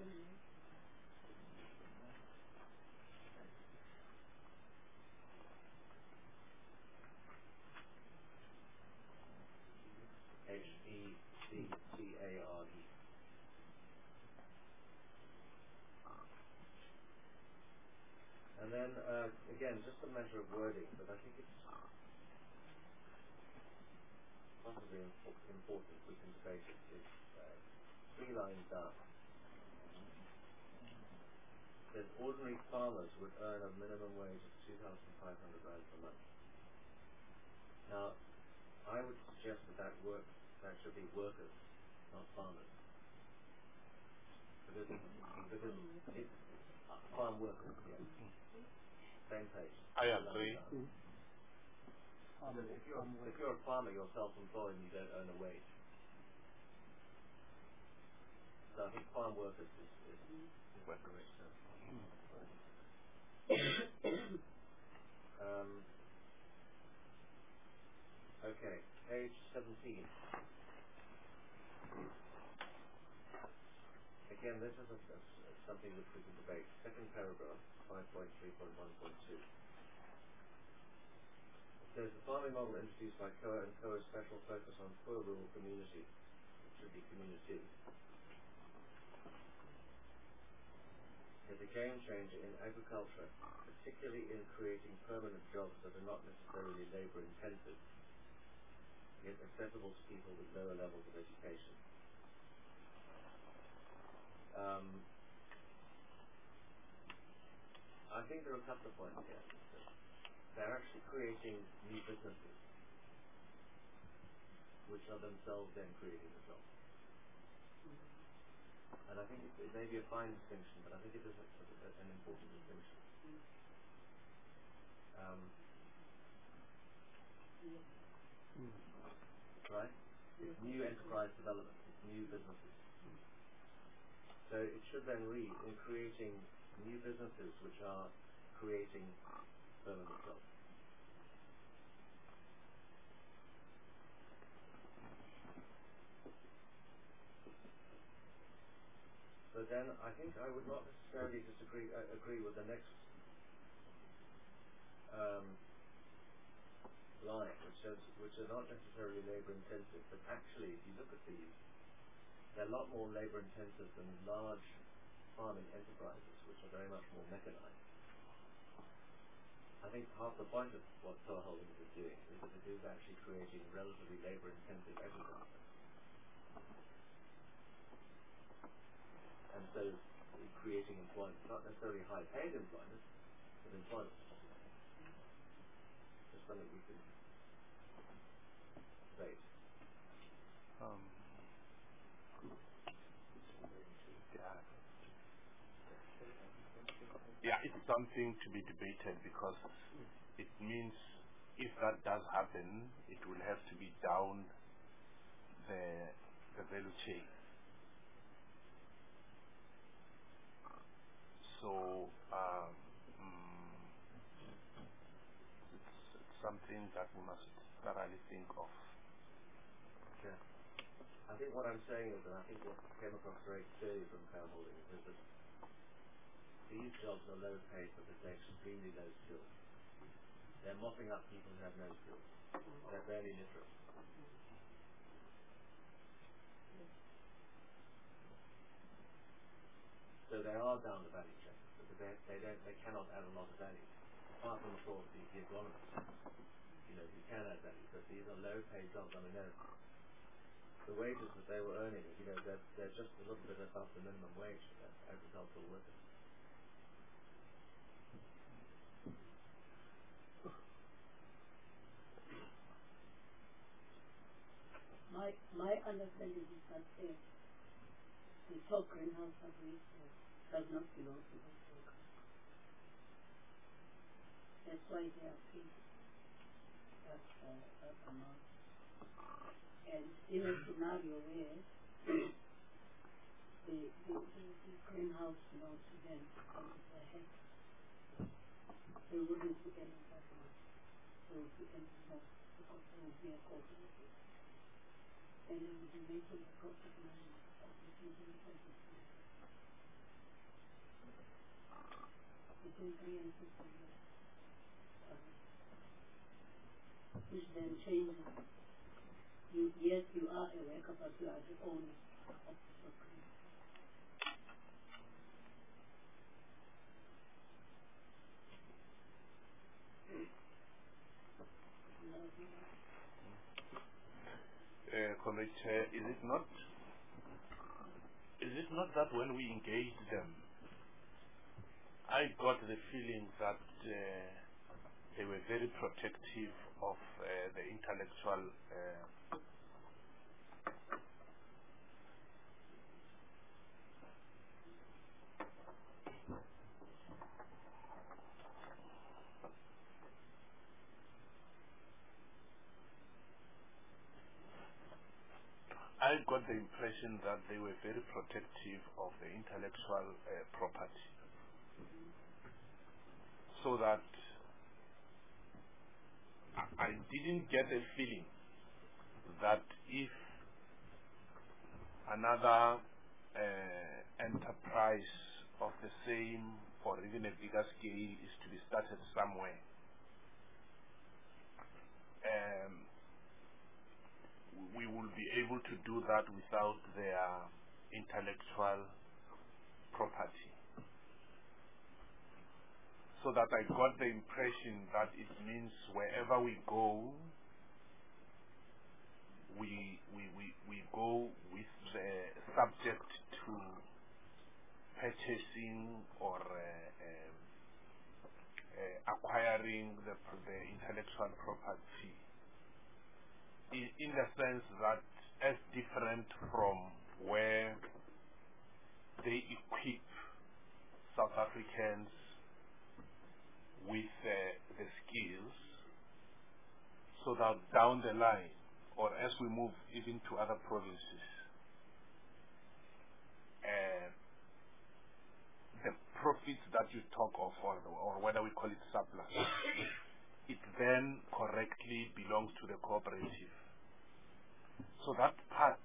H E C T A R E. And then, uh, again, just a matter of wording, but I think it's possibly imp- important, we can debate it, is uh, three lines down. It says ordinary farmers would earn a minimum wage of two thousand five hundred rand per month. Now, I would suggest that that work, that should be workers, not farmers. Because, because it's uh, farm workers, yeah. Same page. I agree. Because if you're, if you're a farmer, you're self-employed and you don't earn a wage. So I think farm workers is, is, is the correct term. um, okay, page seventeen. Again, this is a, a, something which we can debate. Second paragraph, five point three point one point two. It says the farming model introduced by C O A and C O A's special focus on poor rural communities. It should be community. Is a game changer in agriculture, particularly in creating permanent jobs that are not necessarily labour intensive, yet accessible to people with lower levels of education. Um, I think there are a couple of points here. They're actually creating new businesses, which are themselves then creating the jobs. And I think it, it may be a fine distinction, but I think it is a, a, an important distinction. Um, right? It's new enterprise development, it's new businesses. So it should then read in creating new businesses which are creating permanent jobs. So then I think I would not necessarily disagree uh, agree with the next um, line, which says which are not necessarily labour intensive, but actually if you look at these, they're a lot more labour intensive than large farming enterprises, which are very much more mechanized. I think half the point of what Solar Holdings is doing is that it is actually creating relatively labour intensive agriculture. And so creating employment, not necessarily high paid employment, but employment. Just something we can debate. Um, yeah. yeah, it's something to be debated because it means if that does happen, it will have to be down the the value chain. So um, mm, it's, it's something that we must thoroughly think of. Okay. I think what I'm saying is, and I think what came across very clearly from Cow Holdings, is that these jobs are low paid because they're extremely low skilled. They're mopping up people who have no skills. They're barely literate. So they are down the value chain, because they, they don't, they cannot add a lot of value. Apart from, of course, the, the agronomists, you know, who can add value, but these are low-paid jobs. I mean, the wages that they were earning, you know, they're, they're just a little bit above the minimum wage for agricultural workers. My my understanding is that uh, the top greenhouse average uh, does not belong to those workers. That's why they are paid that, uh, that amount. And in a scenario where the, the, the, the greenhouse belongs to them and it's a head, they wouldn't be getting that much. They would be getting more because there would be a cooperative. And they would be making a profit money of between twenty-five percent. Between three and six years. Uh, which then changes. You, yes, you are a worker, but you are the owner of the property. Uh, Comrade Chair, is it not is it not that when we engaged them, I got the feeling that uh, they were very protective of uh, the intellectual uh, I got the impression that they were very protective of the intellectual uh, property, so that I, I didn't get a feeling that if another uh, enterprise of the same or even a bigger scale is to be started somewhere, um, we will be able to do that without their intellectual property. So that I got the impression that it means wherever we go, we we, we, we go with the subject to purchasing or uh, um, acquiring the, the intellectual property, in, in the sense that as different from where they equip South Africans with uh, the skills, so that down the line, or as we move even to other provinces, uh, the profits that you talk of, or, or whether we call it surplus, it then correctly belongs to the cooperative. So that part,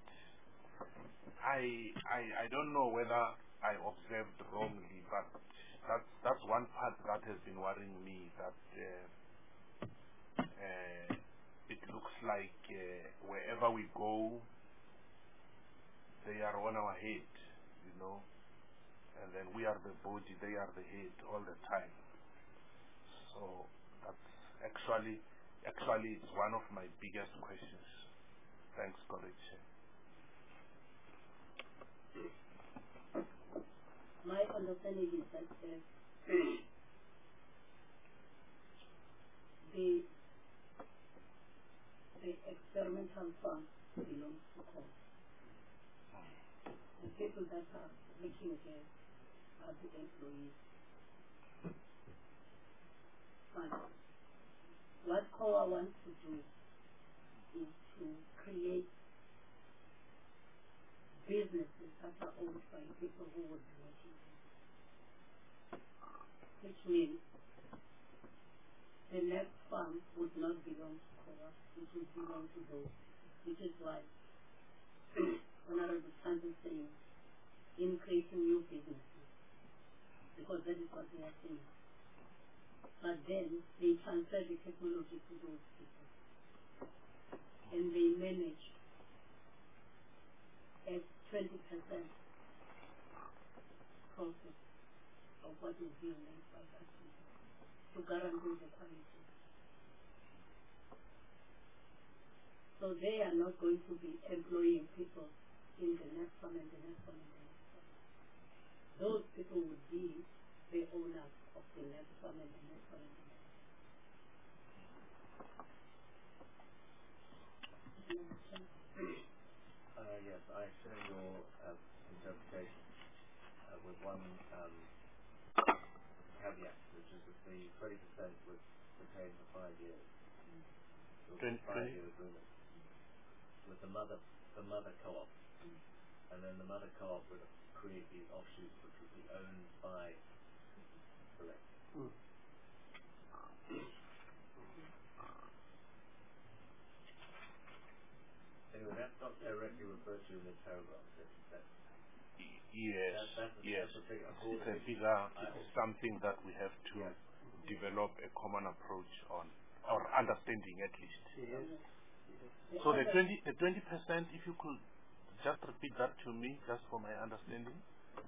I, I, I don't know whether I observed wrongly, but that's, that's one part that has been worrying me, that uh, uh, it looks like uh, wherever we go, they are on our head, you know, and then we are the body, they are the head all the time. So that's actually, actually it's one of my biggest questions. Thanks, College. My understanding is that uh, the the experimental farm belongs to all. The people that are working here are the employees. But what C O A wants to do is to create businesses that are owned by people who would be working here. Which means the next farm would not belong to C O A, it would belong to those. Which is why Honorable Sand is saying in creating new businesses, because that is what they are saying. But then they transfer the technology to those people, and they manage at twenty percent profit of what is being made by that people to guarantee the quality. So they are not going to be employing people in the next one and the next one and the next one. Those people would be the owners of the next one and the next one and the next one. Uh, yes, I share your uh, interpretation uh, with one um, caveat, which is that the twenty percent was retained for five years. It was a five-year agreement with the mother, the mother co-op, and then the mother co-op would create these offshoots which would be owned by correct. Mm. Anyway, that's not directly referred to in the paragraph. That, that, Yes, that, that's a, yes. That's a big, a It's a issue. bigger, I- it's something that we have to Yes. develop a common approach on, or understanding at least. Yes. So the twenty, the twenty percent, if you could just repeat that to me, just for my understanding.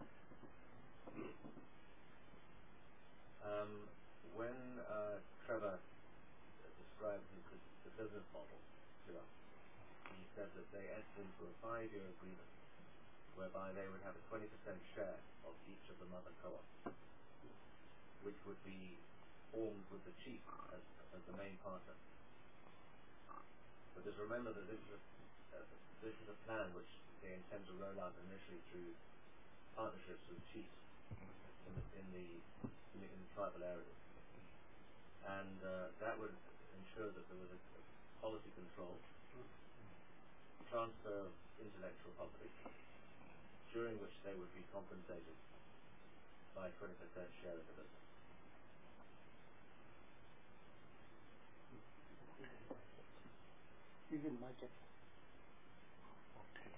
Um, when uh, Trevor described his, the business model to us, he said that they entered into a five-year agreement whereby they would have a twenty percent share of each of the mother co-ops, which would be formed with the chief as, as the main partner. But just remember that this is a, uh, this is a plan which they intend to roll out initially through partnerships with chiefs in the, in the, in the, in the tribal areas. And uh, that would ensure that there was a, a policy control, transfer of intellectual property, during which they would be compensated by twenty percent share of the business. Even market. Okay.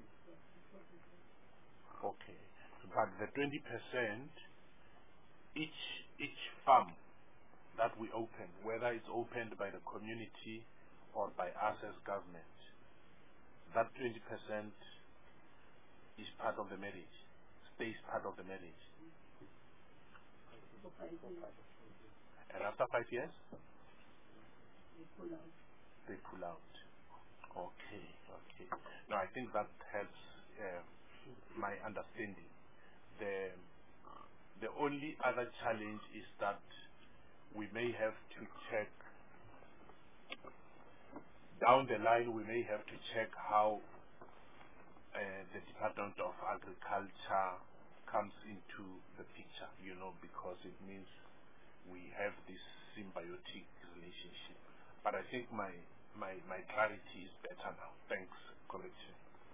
Okay. But the twenty percent, each each farm that we open, whether it's opened by the community or by us as government, that twenty percent is part of the marriage, stays part of the marriage. And after five years, They pull out. they pull out. Okay, okay. Now I think that helps uh, my understanding. The the only other challenge is that we may have to check, down the line we may have to check how uh, the Department of Agriculture comes into the picture, you know, because it means we have this symbiotic relationship. But I think my, my, my clarity is better now. Thanks, correction.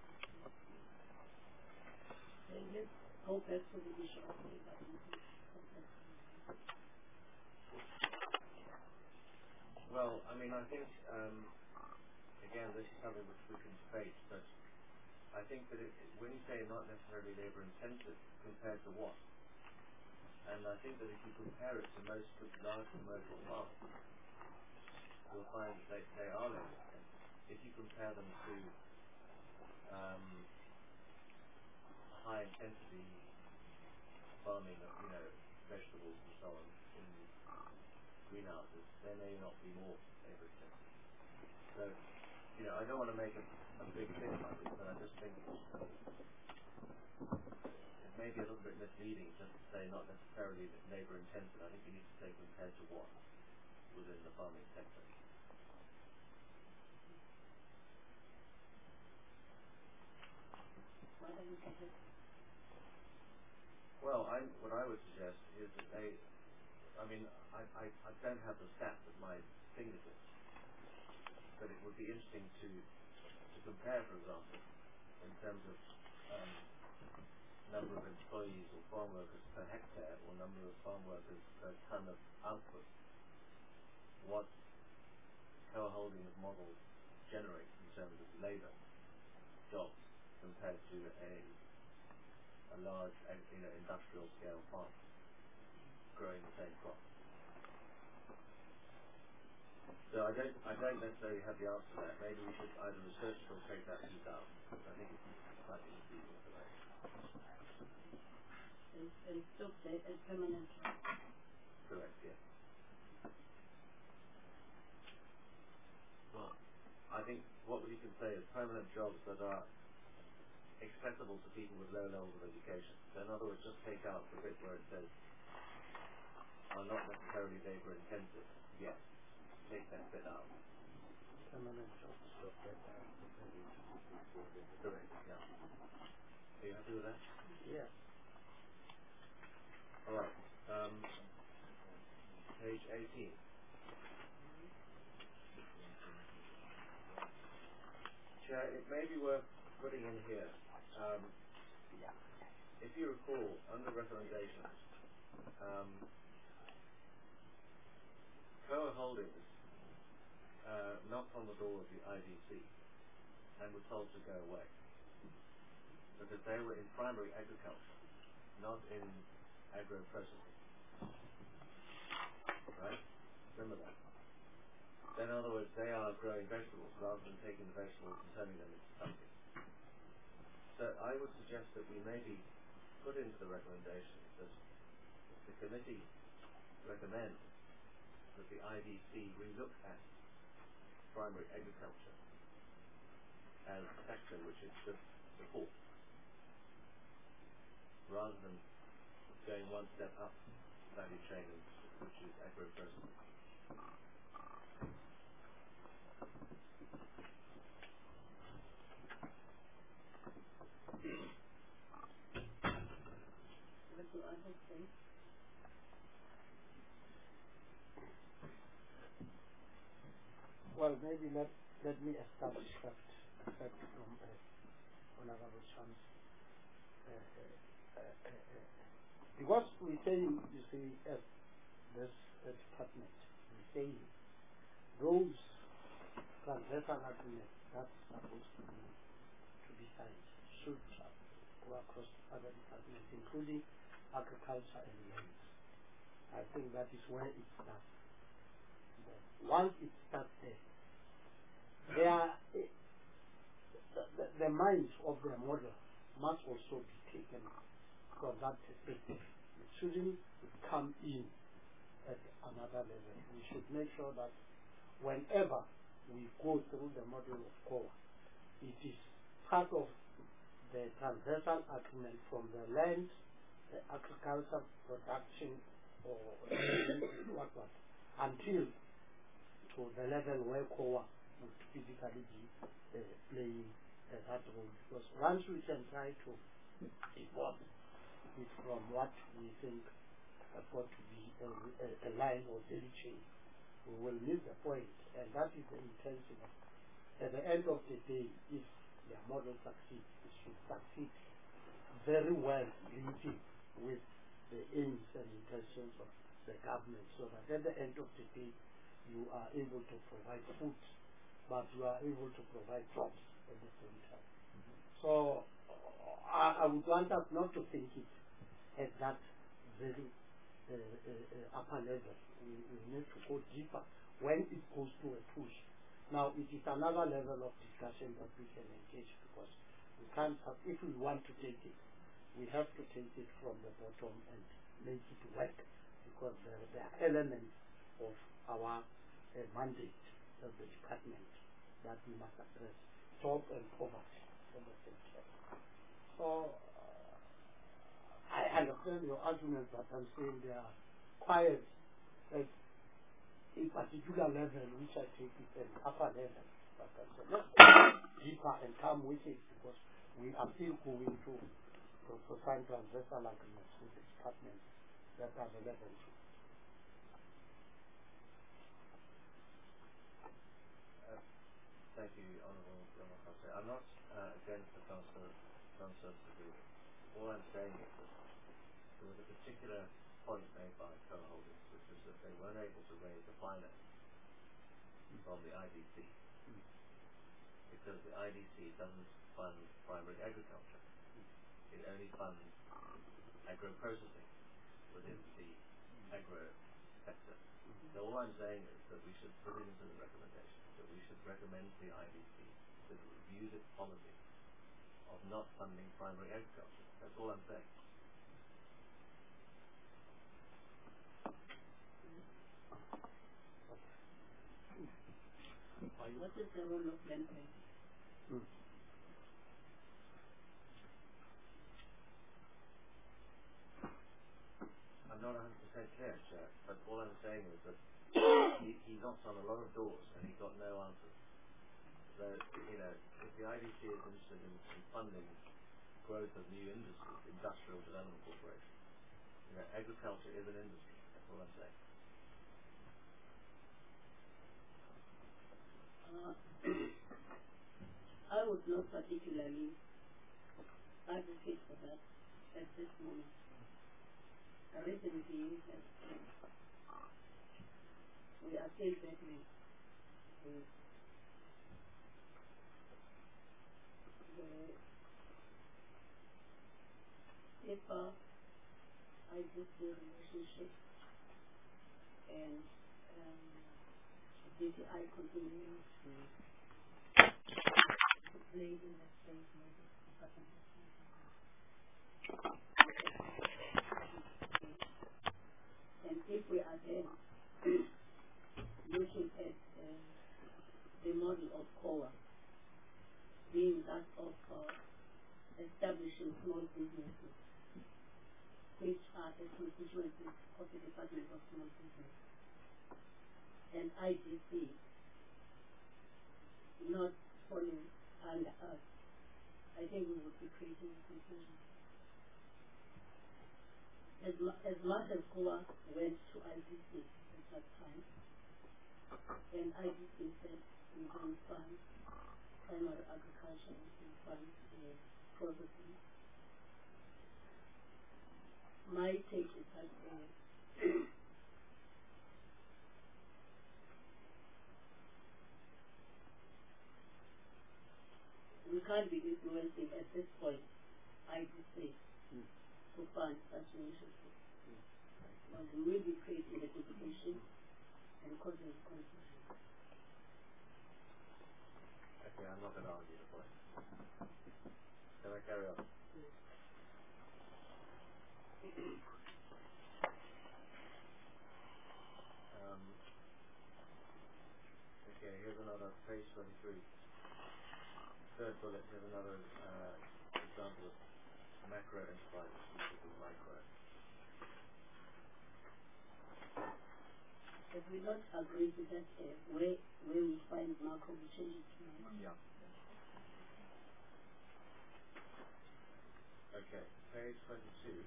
Then let's go back to the issue of labor increase. Well, I mean, I think, um, again, this is something which we can debate, but I think that it, when you say not necessarily labor intensive, compared to what? And I think that if you compare it to most of large commercial farms, you'll find that they, they are labor intensive. If you compare them to um, high intensity farming of, you know, vegetables and so on in greenhouses, they may not be more labor intensive. So, you know, I don't want to make a, a big thing about it, but I just think it's, um, it may be a little bit misleading just to say not necessarily labor intensive. I think you need to say compared to what within the farming sector. What are you suggesting? Well, I, what I would suggest is that they, I mean, I, I, I don't have the stats at my fingertips, but it would be interesting to, to compare, for example, in terms of um, number of employees or farm workers per hectare or number of farm workers per ton of output, what co-holding of models generates in terms of labour jobs compared to a a large, you know, industrial scale farm growing the same crop. So I don't, I don't necessarily have the answer to that. Maybe we should either research it or take that piece out. I think it's slightly misleading for that. And, and still say a permanent job. Correct, yes. Well, I think what we can say is permanent jobs that are accessible to people with low levels of education. So in other words, just take out the bit where it says are not necessarily labor intensive. Yes, take that bit out. Permanent jobs. Correct, yeah. Are you happy with that? Yeah. Alright. Um, page eighteen. Chair, it may be worth putting in here. Um, if you recall, under recommendations, um, C O A Holdings uh, knocked on the door of the I D C and were told to go away because they were in primary agriculture, not in agro-processing. Right? Remember that. In other words, they are growing vegetables rather than taking the vegetables and turning them into something. So I would suggest that we maybe put into the recommendations that the committee recommends that the I D C relook at primary agriculture as a sector which it should support, rather than going one step up the value chain, which is agro-processing. What do others say? Well, maybe let, let me establish that effect from uh, Honorable Chance. Uh, uh, uh, uh, uh, because we say, you see, as this uh, department, we say those transversal agreements that's supposed to be, to be signed should go across other departments, including agriculture and land. I think that is where it starts. But once it starts there, they are, uh, the, the, the minds of the model must also be taken from that perspective. It shouldn't come in at another level. We should make sure that whenever we go through the model of C O A, it is part of the transversal agreement from the land, the agriculture production, or what what, until to the level where COA would physically be uh, playing uh, that role. Because once we can try to divorce it from what we think has got to be a, a, a line or daily chain, we will miss the point, and that is the intention. At the end of the day, if their model succeeds, it should succeed very well linking with the aims and intentions of the government, so that at the end of the day, you are able to provide food, but you are able to provide jobs at the same time. Mm-hmm. So I, I would want us not to think it at that very uh, uh, uh, upper level. We, we need to go deeper when it goes to a push. Now, it is another level of discussion that we can engage, because we can't have, if we want to take it, we have to take it from the bottom and make it work, because there, there are elements of our uh, mandate of the department that we must address, job and poverty at the same time. So, uh, I understand your argument, but I'm saying they are quiet at a particular level, which I think is an upper level. But I said, let's go deeper and come with it, because we are still going to, to, to sign transversal agreements with the department that are relevant. Uh, thank you, Honourable Ramaphosa. I'm not uh, against the transfer, transfer agreement. All I'm saying is that there was a particular point made by co-holders, which was that they weren't able to raise the finance from the I D C, mm. because the I D C doesn't fund primary agriculture. Mm. It only funds agro-processing within the agro sector. Mm-hmm. So all I'm saying is that we should put it into the recommendation, that we should recommend to the I D C to review its policy of not funding primary agriculture. That's all I'm saying. What is the role of land banking? Hmm. I'm not one hundred percent clear, Chair, but all I'm saying is that he, he knocks on a lot of doors and he got no answers. So, you know, if the I D C is interested in, in funding growth of new industries, Industrial Development Corporation, you know, agriculture is an industry. That's all I'm saying. Uh, I would not particularly advocate for that at this moment. The reason being that we are still battling with the paper I D C relationship and um, D T I continuing to play in the space maybe. And if we are then looking at uh, the model of COA being that of uh, establishing small businesses, which are the constituencies of the Department of Small Business, and I D C not falling under us, I think we would be creating a confusion. As, mu as much as COA went to I D C at that time, and I D C said we don't fund primary agriculture, we fund uh, processing. My take is that uh, we can't be influencing at this point I D C mm. to fund such initiatives. Mm. But we will be creating the duplication and causing confusion. Okay, I'm not going to argue the point. Can I carry on? Yes. um, okay, here's another, page twenty-three. Third bullet, here's another uh, example of macro enterprises, which is micro. If we not agree to that, uh, where, where we find Marco, we change it to Marco. Yeah. Okay, page twenty-two.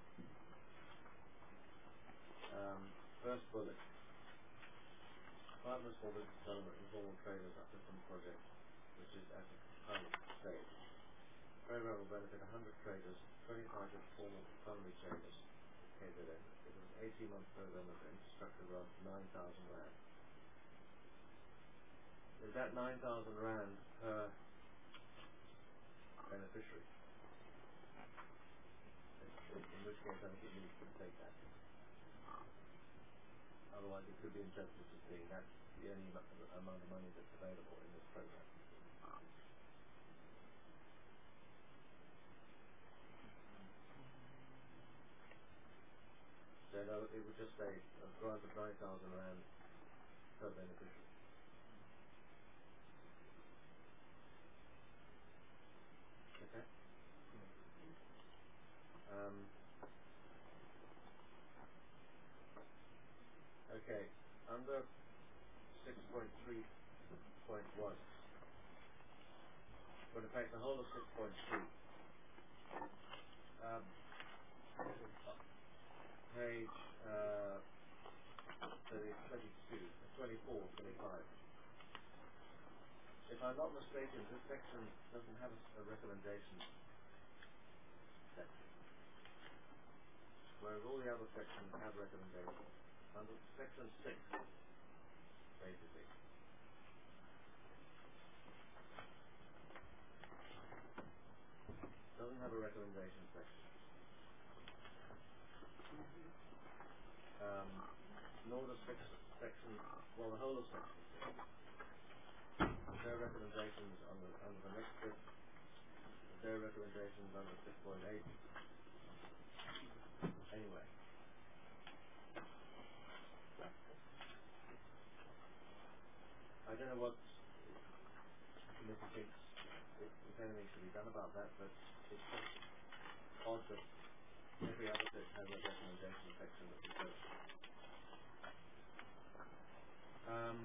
Um, first bullet. Partners for business development, informal traders are different project, which is at the pilot stage. Program will benefit one hundred traders, twenty-five of formal economy traders, K Z N. It is an eighteen month program of infrastructure around nine thousand rand. Is that nine thousand rand per beneficiary? In, in which case I think it needs to take that. Otherwise it could be interpreted as being that's the only amount of money that's available in this program. So no, it would just say a grant of nine thousand rand per beneficiary. Okay? Um, okay, under six point three point one, but in fact the whole of six point three, um, page uh, twenty-two, twenty-four, twenty-five. If I'm not mistaken, this section doesn't have a, a recommendation section, whereas all the other sections have recommendations. Under section six, basically, doesn't have a recommendation section. Um, nor does six, section, well, the whole of section six. There's no recommendations under, under the next bit. There's no recommendations under six point eight. Anyway. I don't know what the committee thinks, if, if anything should be done about that, but it's just odd that every other bit has a recommendation section that we don't. Um,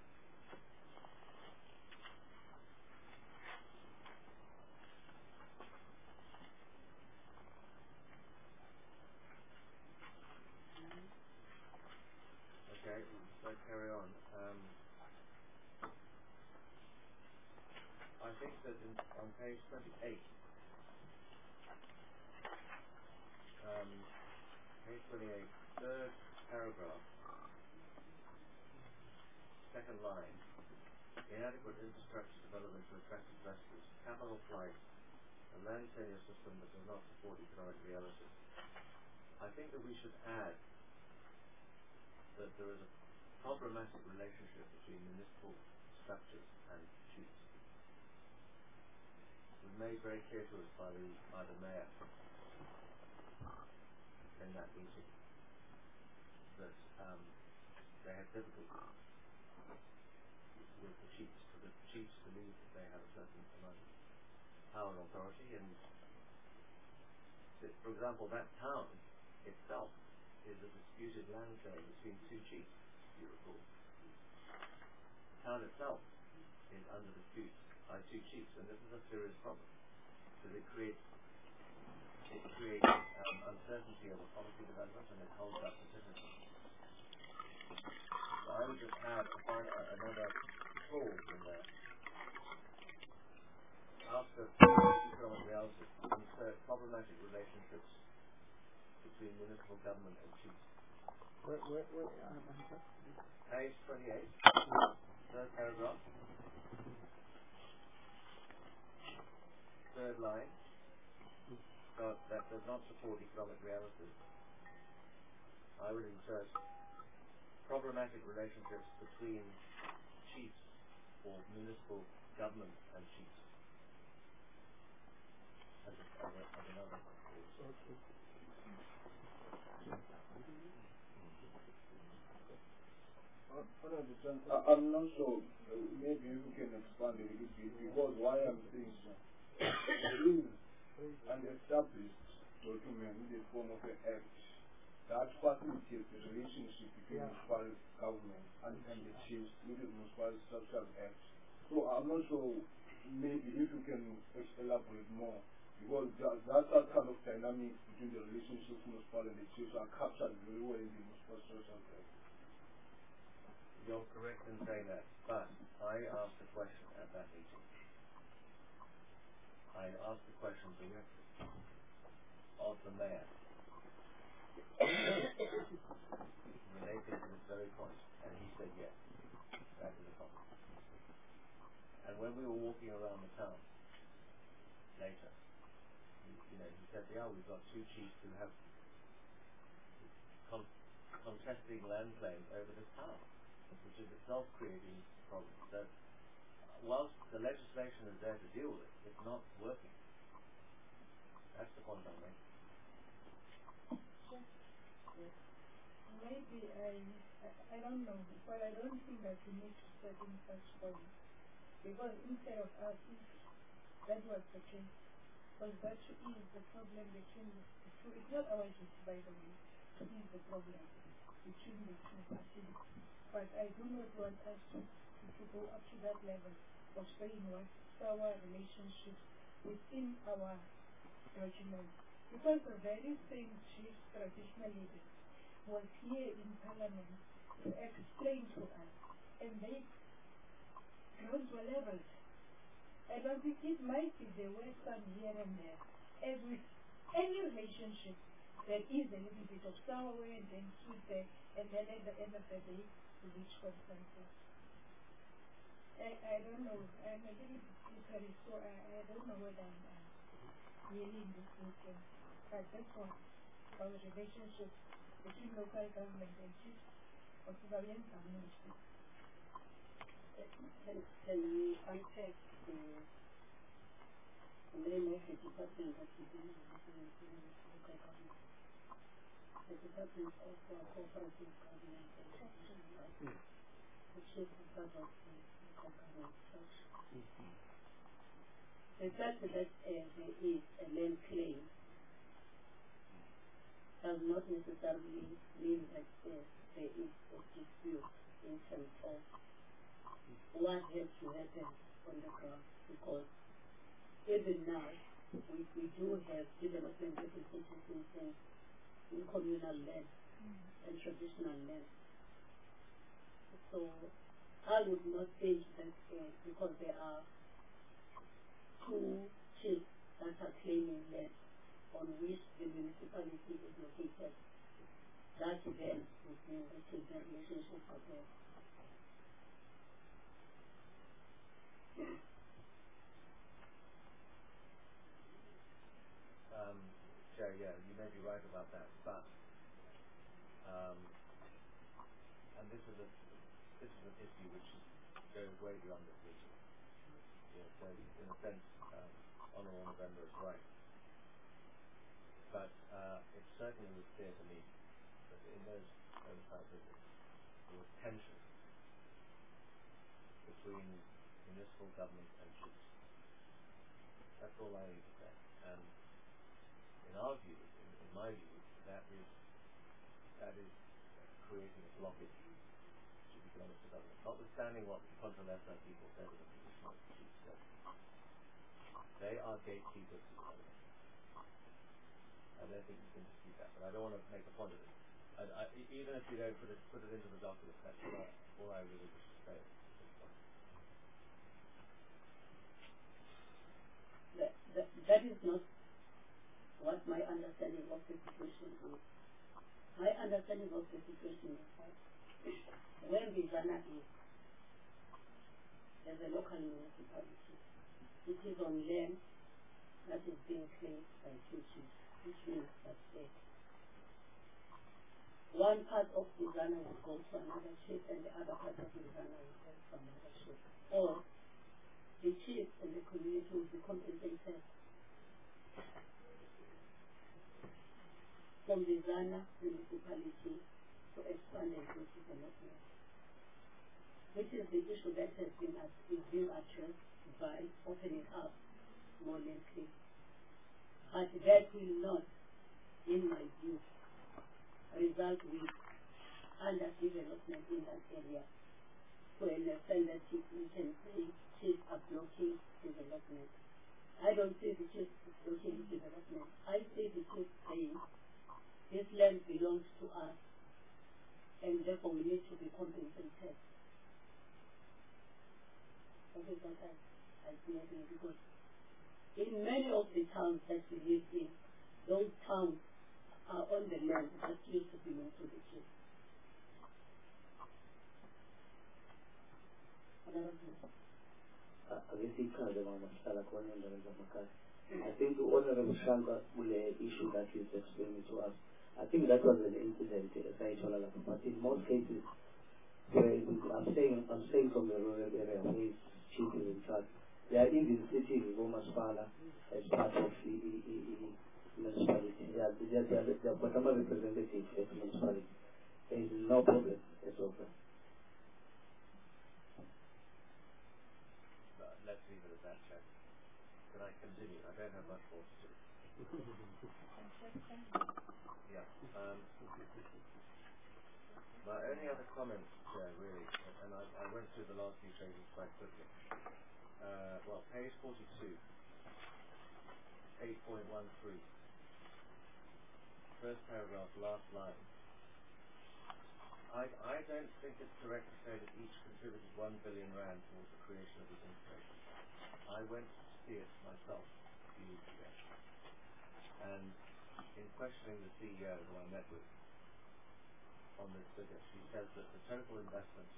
okay, so carry on. Um, I think that in, on page twenty-eight, um, page twenty-eight, third paragraph, second line, inadequate infrastructure development to attract investors, capital flight, a land tenure system that does not support economic realities. I think that we should add that there is a problematic relationship between municipal structures and chiefs. It was made very clear to us by the, by the mayor in that meeting that um, they had difficulty with the chiefs, for the chiefs believe that they have a certain amount of power and authority, and that, for example, that town itself is a disputed land claim between two chiefs, if you recall. The town itself is under dispute by two chiefs, and this is a serious problem because it creates it creates um, uncertainty over policy development, and it holds up citizens. So I would just add a final, uh, another clause in there. After economic realities, insert problematic relationships between municipal government and chiefs. Where, where, where, uh, Page twenty-eight, third paragraph, third line, so that does not support economic realities. I would insert problematic relationships between chiefs or municipal government and chiefs as, a, as, a, as another clause. okay. I- I'm not sure. Uh, maybe you can expand a little bit because why I'm saying so. There is an established document in the form of an act that facilitates the relationship between Yeah. municipal government and, and the chiefs, which is Municipal Structural Act. So I'm not sure, maybe if you can elaborate more, because that, that, that kind of dynamic between the relationships municipal and the chiefs are captured very well in the Municipal Structural Act. You're correct in saying that, but I asked the question at that meeting. I asked the question directly of the mayor, relating to this very point, and he said yes, that is a problem. And when we were walking around the town later, you, you know, he said, yeah, we've got two chiefs who have con- contesting land claims over this town, which is itself creating problems. So, whilst the legislation is there to deal with it, it's not working. That's the point I'm making. Maybe I, I, I don't know, but I don't think that we need to set in such points. Because instead of us, if that was the case, because that is the problem between the two. It's not our duty, by the way, to ease the problem between the two parties. But I do not want us to, to go up to that level of saying what's our relationship within our document. Because the very same chief traditional leader was here in Parliament to explain to us, and they grounds were leveled. I don't think it might be there were some here and there. As with any relationship, there is a little bit of sour and then sweet there, and then at the end of the day, to reach consensus. I, I don't know. I'm a little bit slippery, so I, I don't know whether I'm uh, really in this meeting. But that's what our relationship between local government and chiefs of civilian community. Can, can we unpack the, the name of the department that we do with local government? The Department of uh, Cooperative Government and Traditional Rights, which is the part of the local government structure. The fact that uh, there is a land claim does not necessarily mean that uh, there is a dispute in terms of what has to happen on the ground, because even now we, we do have development representatives in, in communal land mm. and traditional land. So I would not think that uh, because there are two chiefs that are claiming land on which the municipality is located, that then would mean that the relationship are there. Um, Chair, yeah, you may be right about that, but um, and this is a this is an issue which goes way beyond this meeting. Yeah, so in a sense, um, Honourable November is right, but uh, it certainly was clear to me that in those oversight visits there was tension between municipal government and chiefs. That's all I need to say. And in our view, in, in my view, that is that is creating a blockage to economic development. Notwithstanding what the Contra-Lesa people said in the position of the chief said, they are gatekeepers to development. I don't think you can dispute that, but I don't want to make a point of it. I, I, even if you don't put it put it into the document, that's not all I really wish to say. That, that, that is not what my understanding of the situation is. My understanding of the situation is that where Bizana is, there's a local municipality. It is on land that is being claimed by two chiefs, which means that uh, one part of Bizana will go to another chief and the other part of Bizana will go to another chief. Or the chief and the community will be compensated from the Zana municipality to expand and do development. Which is the issue that has been at, is being addressed by opening up more land claims. But that will not, in my view, result with underdevelopment in that area. When a senator we can say chiefs are blocking development. I don't say the chiefs are blocking development. I say the chiefs saying this land belongs to us and therefore we need to be compensated. That is what I, I feel because in many of the towns that we live in, those towns are on the land that used to belong to the chiefs. I think the Honorable Shanka will issue that he's explaining to us. I think that was an incident, but in most cases, where I'm saying, I'm saying from the rural area where his chief is in charge, they are even sitting in Gomaspala as part of the municipality. They are, they are, they are, they are whatever representatives of the municipality. There is no problem at all. Let's leave it at that, Chair. Can I continue? I don't have much more to say. Yeah. Um, my only other comment, Chair, really, and I, I went through the last few pages quite quickly. Uh, well, page forty-two, eight point one three. First paragraph, last line. I, I don't think it's correct to say that each contributed one billion rand towards the creation of this integration. I went to see it myself a few weeks ago. And in questioning the C E O who I met with on this figure, she says that the total investment,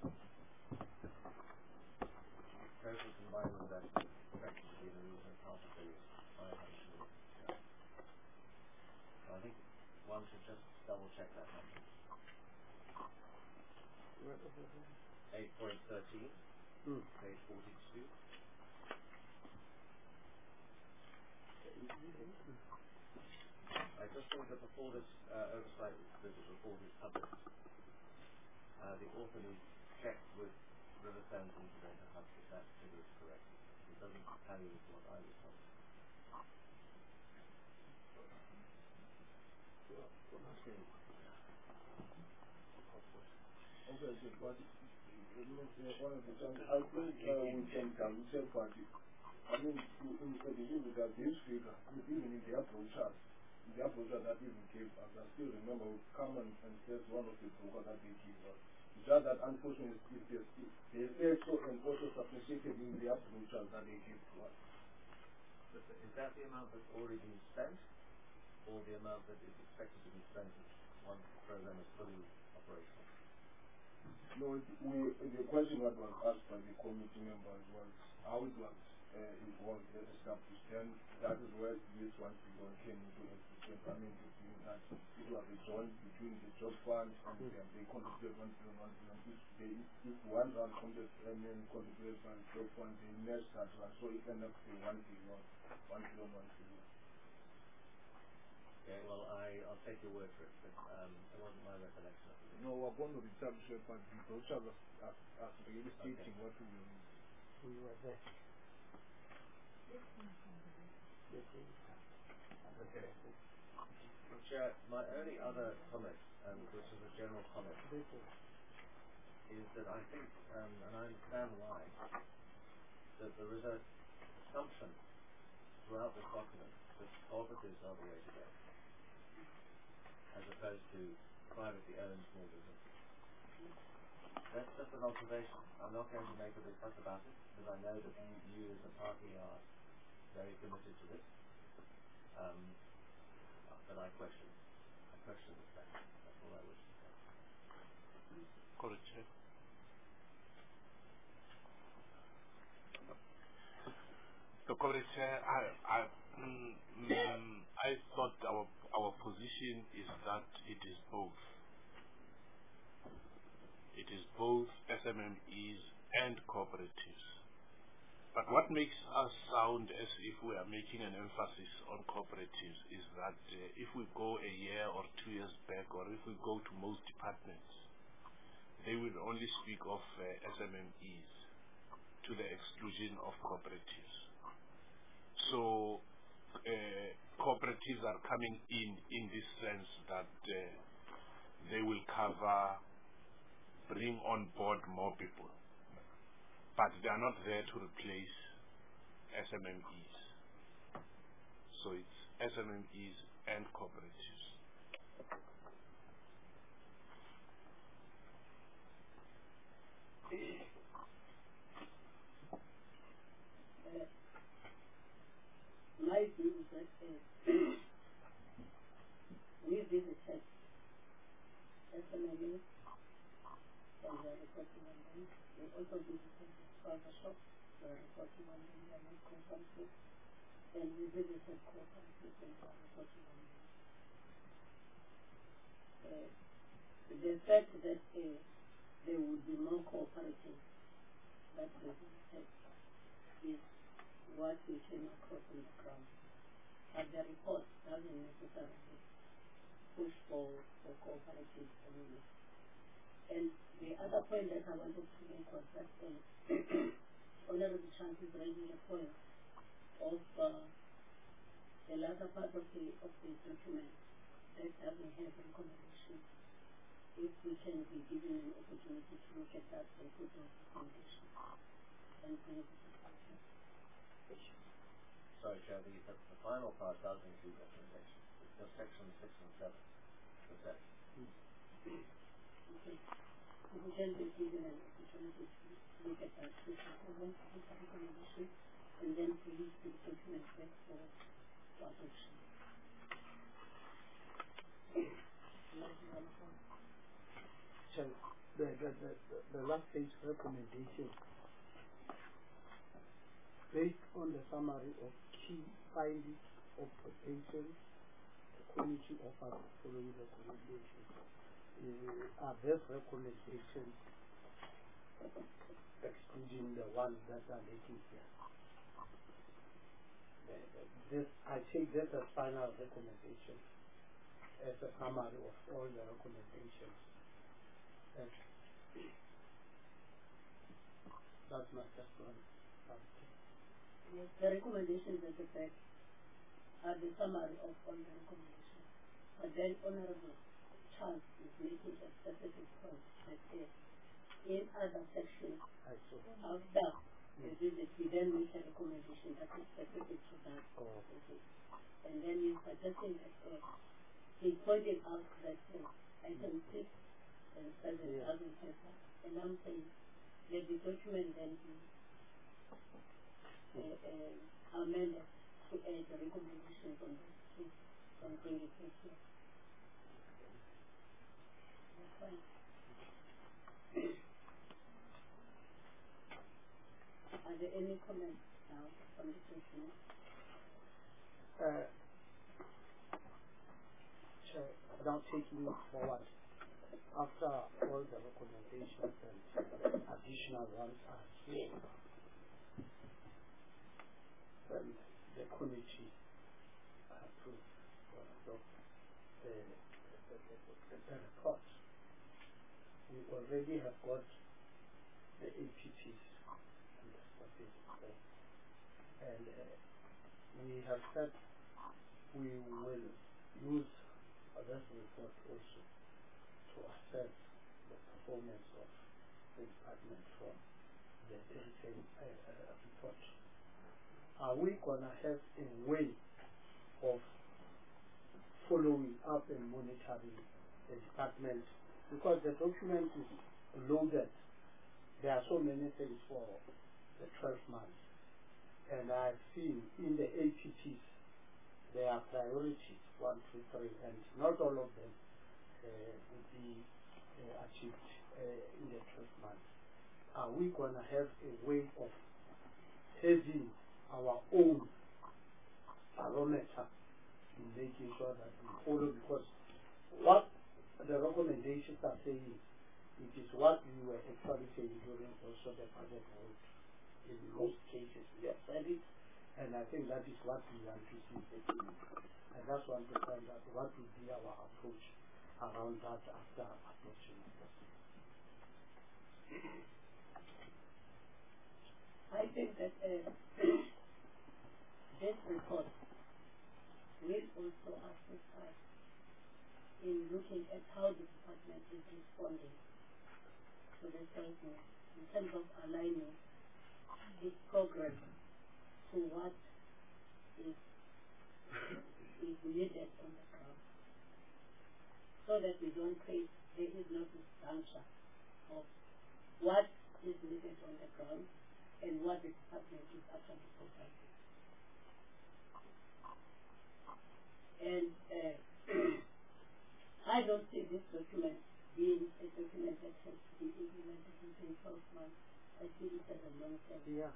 total combined investment, is expected to be in the region of half a billion, five hundred million. So I think one should just double check that number. eight point thirteen, mm. page forty-two. I just think that before this uh, oversight report is published, uh, the author needs to check with River Thames Integrated Hub if that figure is correct. It doesn't tally with what I was told. Okay, so but one of the times I think uh, we can double check what it, I mean, in the beginning that this figure, even in the approach chart, the approach chart that even gave us, I still remember we come and, and test one of the brokers that they gave us. It's just that unfortunately if they say so and also substantiated in the approach chart that they gave to us. Is that the amount that's already been spent, or the amount that is expected to be spent once the program is fully operational? No, we, the question that was asked by the committee members was how it was uh, it was established, and that is where this one figure came into existence. I mean, between that it was a joint between the job fund and mm. the, they contributed one billion, one billion. If they if one round contributed and then contributed by the job fund, they merged that one, so it ended up being one billion, one billion, one billion. Okay, well, I, I'll take your word for it, but um, it wasn't my recollection of it. No, we're going to be established, but the brochure was really stating what we will use. We were there. Okay. Chair, my only other comment, um, which is a general comment, is that I think, um, and I understand why, that there is an assumption throughout this document that cooperatives are the way to go, as opposed to privately owned small businesses. That's just an observation. I'm not going to make a big fuss about it, because I know that you, you as a party are very committed to this. Um, but I question, I question the fact. That's all I wish to say. Correct, Chair. So, correct, Chair, I, I, mm, mm, I thought our our position is that it is both. It is both S M M Es and cooperatives. But what makes us sound as if we are making an emphasis on cooperatives is that uh, if we go a year or two years back, or if we go to most departments, they will only speak of uh, S M M Es to the exclusion of cooperatives. So uh, cooperatives are coming in in this sense that uh, they will cover, bring on board more people. But they are not there to replace S M M Es. So it's S M M Es and cooperatives. Uh, my view is that uh, we visited S M M Es and they are reporting on them. We also visited the barber shops, they are reporting on them, they are not consumptive. And we visited cooperatives and they are reporting on them. Uh, the fact that uh, there would be more cooperatives that we visited is what we came across on the ground. But the report doesn't necessarily push for, for cooperatives only. And the other point that I wanted to make was that uh, Honorable Chance is raising the point of uh, the latter part of the of the document that doesn't have recommendations. If we can be given an opportunity to look at that and put those recommendations and bring it to the Sorry, Chair, the, the, the final part does include recommendations. It's just section six and seven. That's it. Okay. If we can be given an opportunity to look at that, we can present this recommendation and then release the document back for adoption. So the, the, the, the last page recommendation, based on the summary of key findings of proposals, the committee offers the following recommendations. Uh, are these recommendations excluding the ones that are making here? The, the, this, I take this as final recommendation, as a summary of all the recommendations. And that's my first one. Yes, the recommendations at the back are the summary of all the recommendations. But then Honorable Chance is making a specific point that uh, in other sections after the visit, we then make a recommendation that is specific to that. Oh. Okay. And then you're suggesting that uh, he pointed out that uh, item six and seven Yeah. doesn't have that. And I'm saying let the document then be uh, uh, amended to add the recommendations on those two and bring it back here. That's fine. Are there any comments now from the document? Uh, so, without taking it forward, after all the recommendations and additional ones are here, and the committee approves or adopts the, the, the, the, the report. We already have got the A P Ps and the strategic plan. And uh, we have said we will use uh, this report also to assess the performance of the department from the written uh, uh, report. Are we going to have a way of following up and monitoring the department? Because the document is loaded. There are so many things for the twelve months. And I've seen in the A P Ps, there are priorities, one, two, three, and not all of them uh, will be uh, achieved uh, in the twelve months. Are we going to have a way of having our own barometer in making sure that we follow? Because what the recommendations are saying, it is what we were actually saying during also the budget vote. In most cases, we have said it, and I think that is what we want to see taking. And that's one to find out what will be our approach around that after adoption of this. I think that uh, this report will also assist us in looking at how the department is responding to the crisis in terms of aligning its program to what is, is needed on the ground, so that we don't create, there is no disjuncture of what is needed on the ground and what the department is actually providing. And uh, I don't see this document being a document that has to be implemented within twelve months. I see it as a long term. Yeah.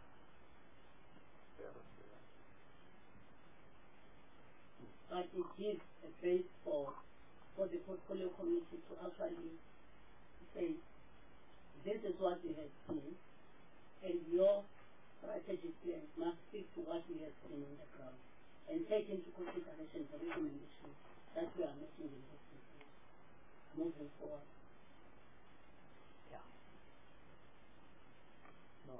But it gives a base for, for the portfolio committee to actually say, this is what we have seen, and your strategic plan must speak to what we have seen on the ground, and take into consideration the recommendations that we are making in this business moving forward. Yeah. No.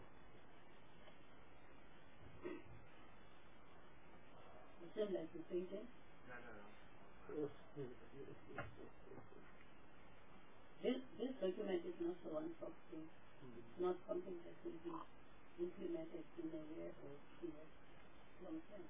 You seem like you're thinking. No, no, no. This, this document is not a one-stop thing. It's not something that will be implemented in a year or two years long term.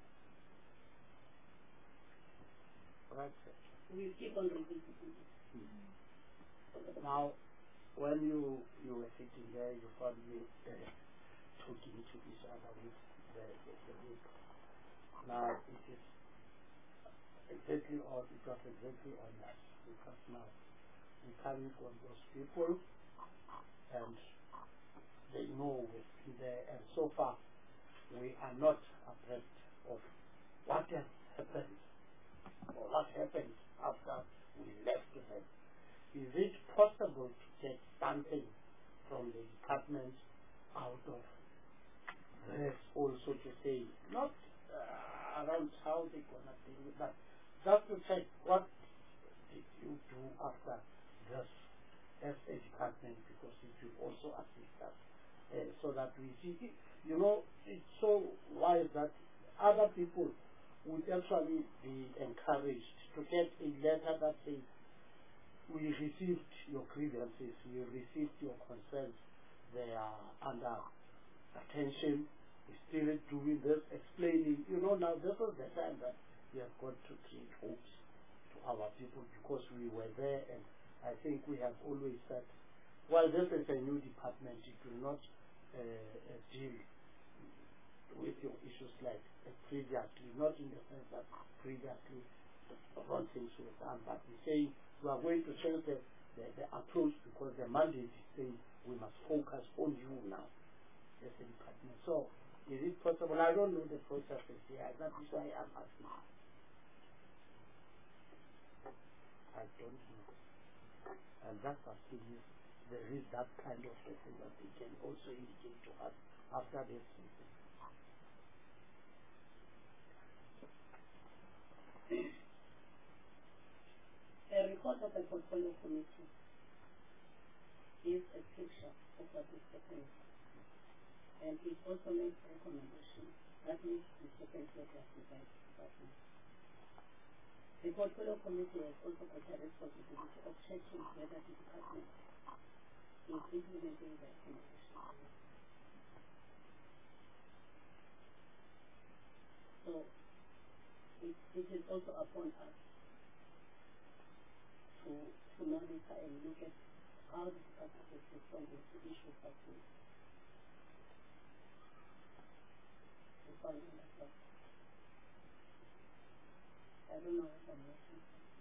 Right. We'll keep on revisiting it. Mm-hmm. Now, when you you were sitting there, you found me uh, talking to each other with the, the, the group. Now, it is exactly on, it was exactly on that, because now we're coming from those people, and they know we've been there, and so far we are not abreast of what has happened, or what happened after we left them. Is it possible to get something from the department out of this, also to say, not uh, around how they're going to deal with that, just to check what did you do after this as a department, because it will also assist us, uh, so that we see, you know, it's so wise that other people would actually be encouraged to get a letter that says, we received your grievances, we received your concerns, they are under attention, we're still doing this, explaining, you know, now this is the time that we have got to create hopes to our people, because we were there, and I think we have always said, well, this is a new department, it will not uh, uh, deal with your issues like uh, previously, not in the sense that previously wrong things were done, but we say we are going to change the, the, the approach, because the mandate is saying we must focus on you now as a department. So, is it possible? I don't know the processes here, that is why I'm asking. I don't know. And that's asking if there is that kind of a thing that they can also indicate to us after this meeting. A report of the portfolio committee gives a picture of what is happening, and it also makes recommendations that needs to be taken to the department. The portfolio committee has also got a responsibility of checking whether the department is implementing the recommendations. So it, it is also upon us to, to monitor and look at how the department is responding to issues like this. Responding like that. I don't know what I'm making.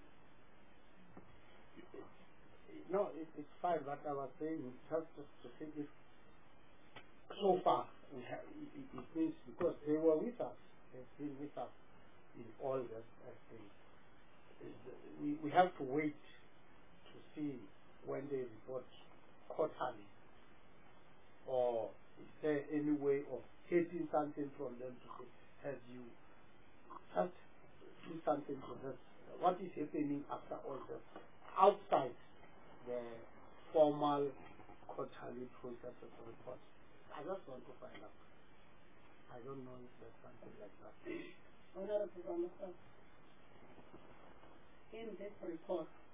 No, it, it's fine, but I was saying, just, just to say if so far, we have, it, it means because they were with us, they've been with us in all this, I think. We, we have to wait to see when they report quarterly, or is there any way of getting something from them to say, have you just do something to this? What is happening after all this? Outside the formal quarterly process of the report. I just want to find out. I don't know if there's something like that. Honorable Ramaphosa, in this report,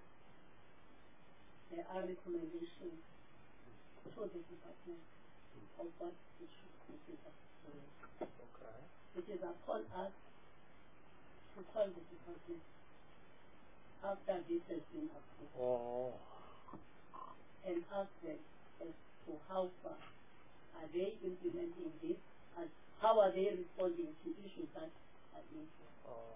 there are recommendations to the department of what it should consider. Okay. It is upon us to call the department after this has been approved Oh. and ask them as to how far are they implementing this and how are they responding to issues that are involved. Oh.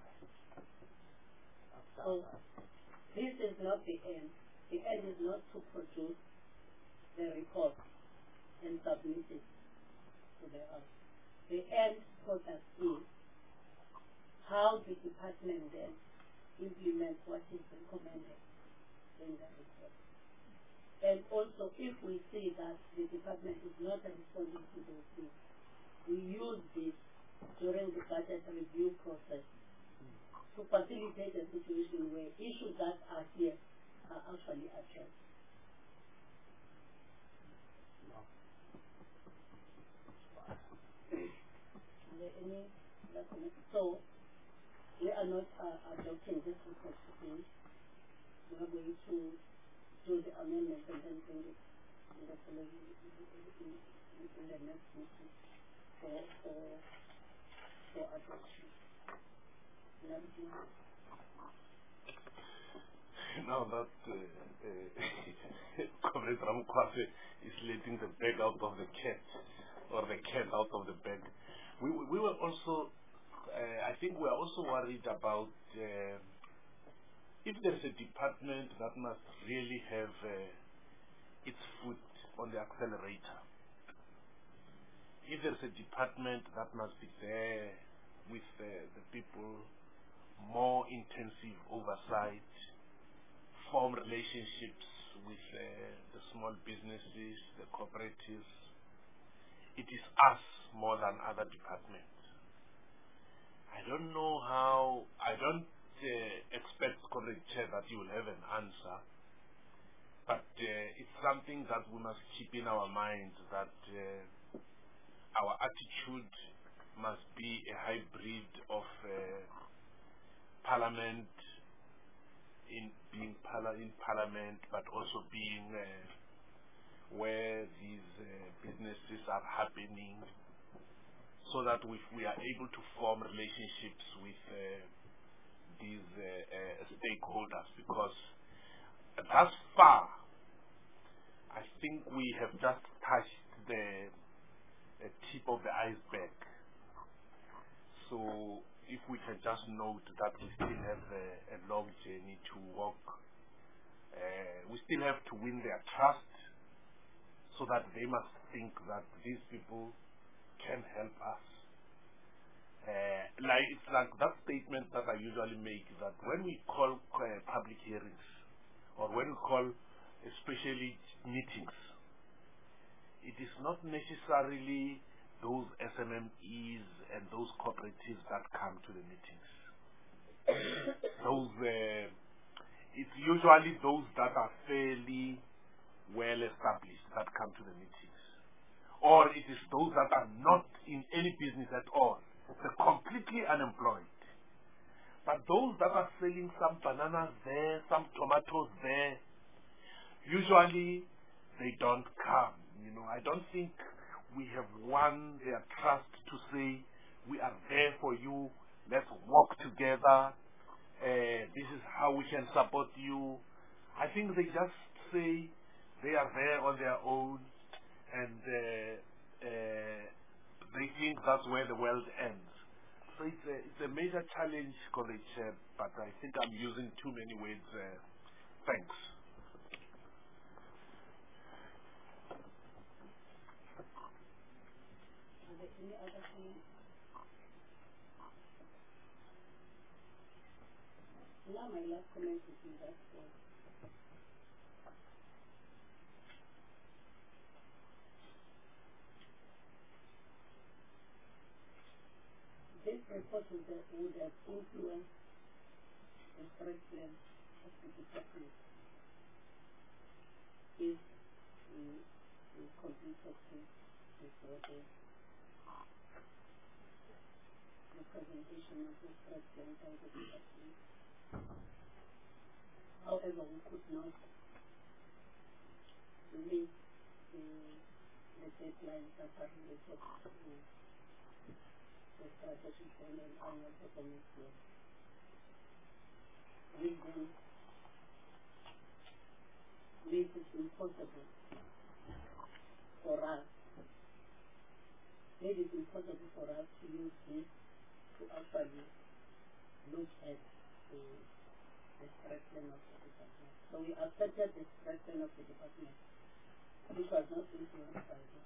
After So that. this is not the end. The end is not to produce the report and submit it to the house. The end product is how the department then implements what is recommended in the report. And also, if we see that the department is not responding to those things, we use this during the budget review process to facilitate a situation where issues that are here are actually addressed. No. Are there any other comments? So, we are not uh, adopting this report today. We are going to do the amendments and then bring it in the following in, in, in the next meeting for for for adoption. Now that uh, uh, Comrade Ramkwase is letting the bag out of the cat, or the cat out of the bag, we we were also, uh, I think we are also worried about uh, if there's a department that must really have uh, its foot on the accelerator. If there's a department that must be there with uh, the people, more intensive oversight, form relationships with uh, the small businesses, the cooperatives. It is us more than other departments. I don't know how, I don't uh, expect, Comrade Chair, that you will have an answer, but uh, it's something that we must keep in our minds, that uh, our attitude must be a hybrid of uh, parliament, in being pala in parliament, but also being uh, where these uh, businesses are happening, so that we, we are able to form relationships with uh, these uh, uh, stakeholders, because thus far, I think we have just touched the uh, tip of the iceberg. So if we can just note that we still have a, a long journey to walk, uh, we still have to win their trust, so that they must think that these people can help us. Uh, like it's like that statement that I usually make, that when we call uh, public hearings, or when we call especially meetings, it is not necessarily those S M M Es and those cooperatives that come to the meetings. those, uh, it's usually those that are fairly well established that come to the meetings. Or it is those that are not in any business at all. They're completely unemployed. But those that are selling some bananas there, some tomatoes there, usually they don't come. You know, I don't think we have won their trust to say, we are there for you, let's work together, uh, this is how we can support you. I think they just say they are there on their own, and uh, uh, they think that's where the world ends. So it's a, it's a major challenge, College, uh, but I think I'm using too many words. Uh, thanks. Are there any other comments? Now my last comment is in that uh, this report would have, would have influenced the strike plan of the department if we, we completed this, this report, the presentation of the strike plan by the department. However, we could not to meet the, the deadlines that are related to the strategic plan and annual performance plan. Reason makes it impossible for us, made it impossible for us to use this to actually look at the, the stress plan of the department. So we accepted the stress plan of the department, which was not influenced by this.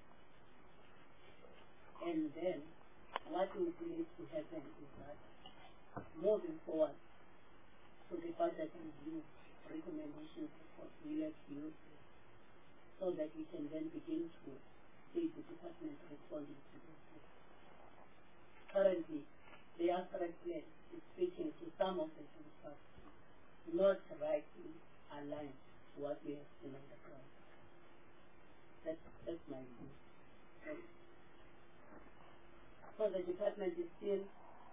And then what we believe to happen is that moving forward to the budget review recommendations report, we have to use this so that we can then begin to see the department responding to this. Currently, the stress plan is speaking to some of the things that not rightly aligned to what we have seen on the ground. That's, that's my view. So, so the department is still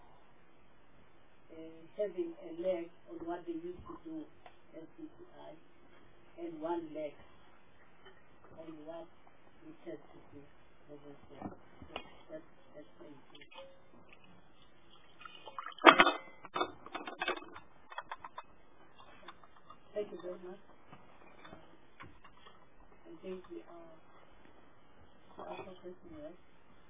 uh, having a leg on what they used to do as D P I and one leg on what we tend to do moving forward. So that's, that's my view. Thank you very much. I think we are also question, right?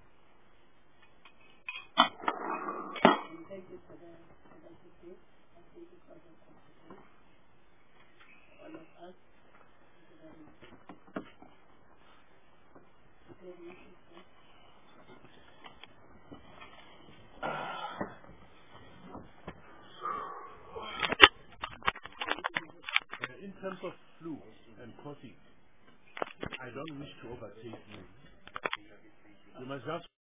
And thank you for the for the support. I think it was a compliment. All of us. Thank you very much. Good meeting, sir. In terms of flu and coughing, I don't wish to overtake you. You must just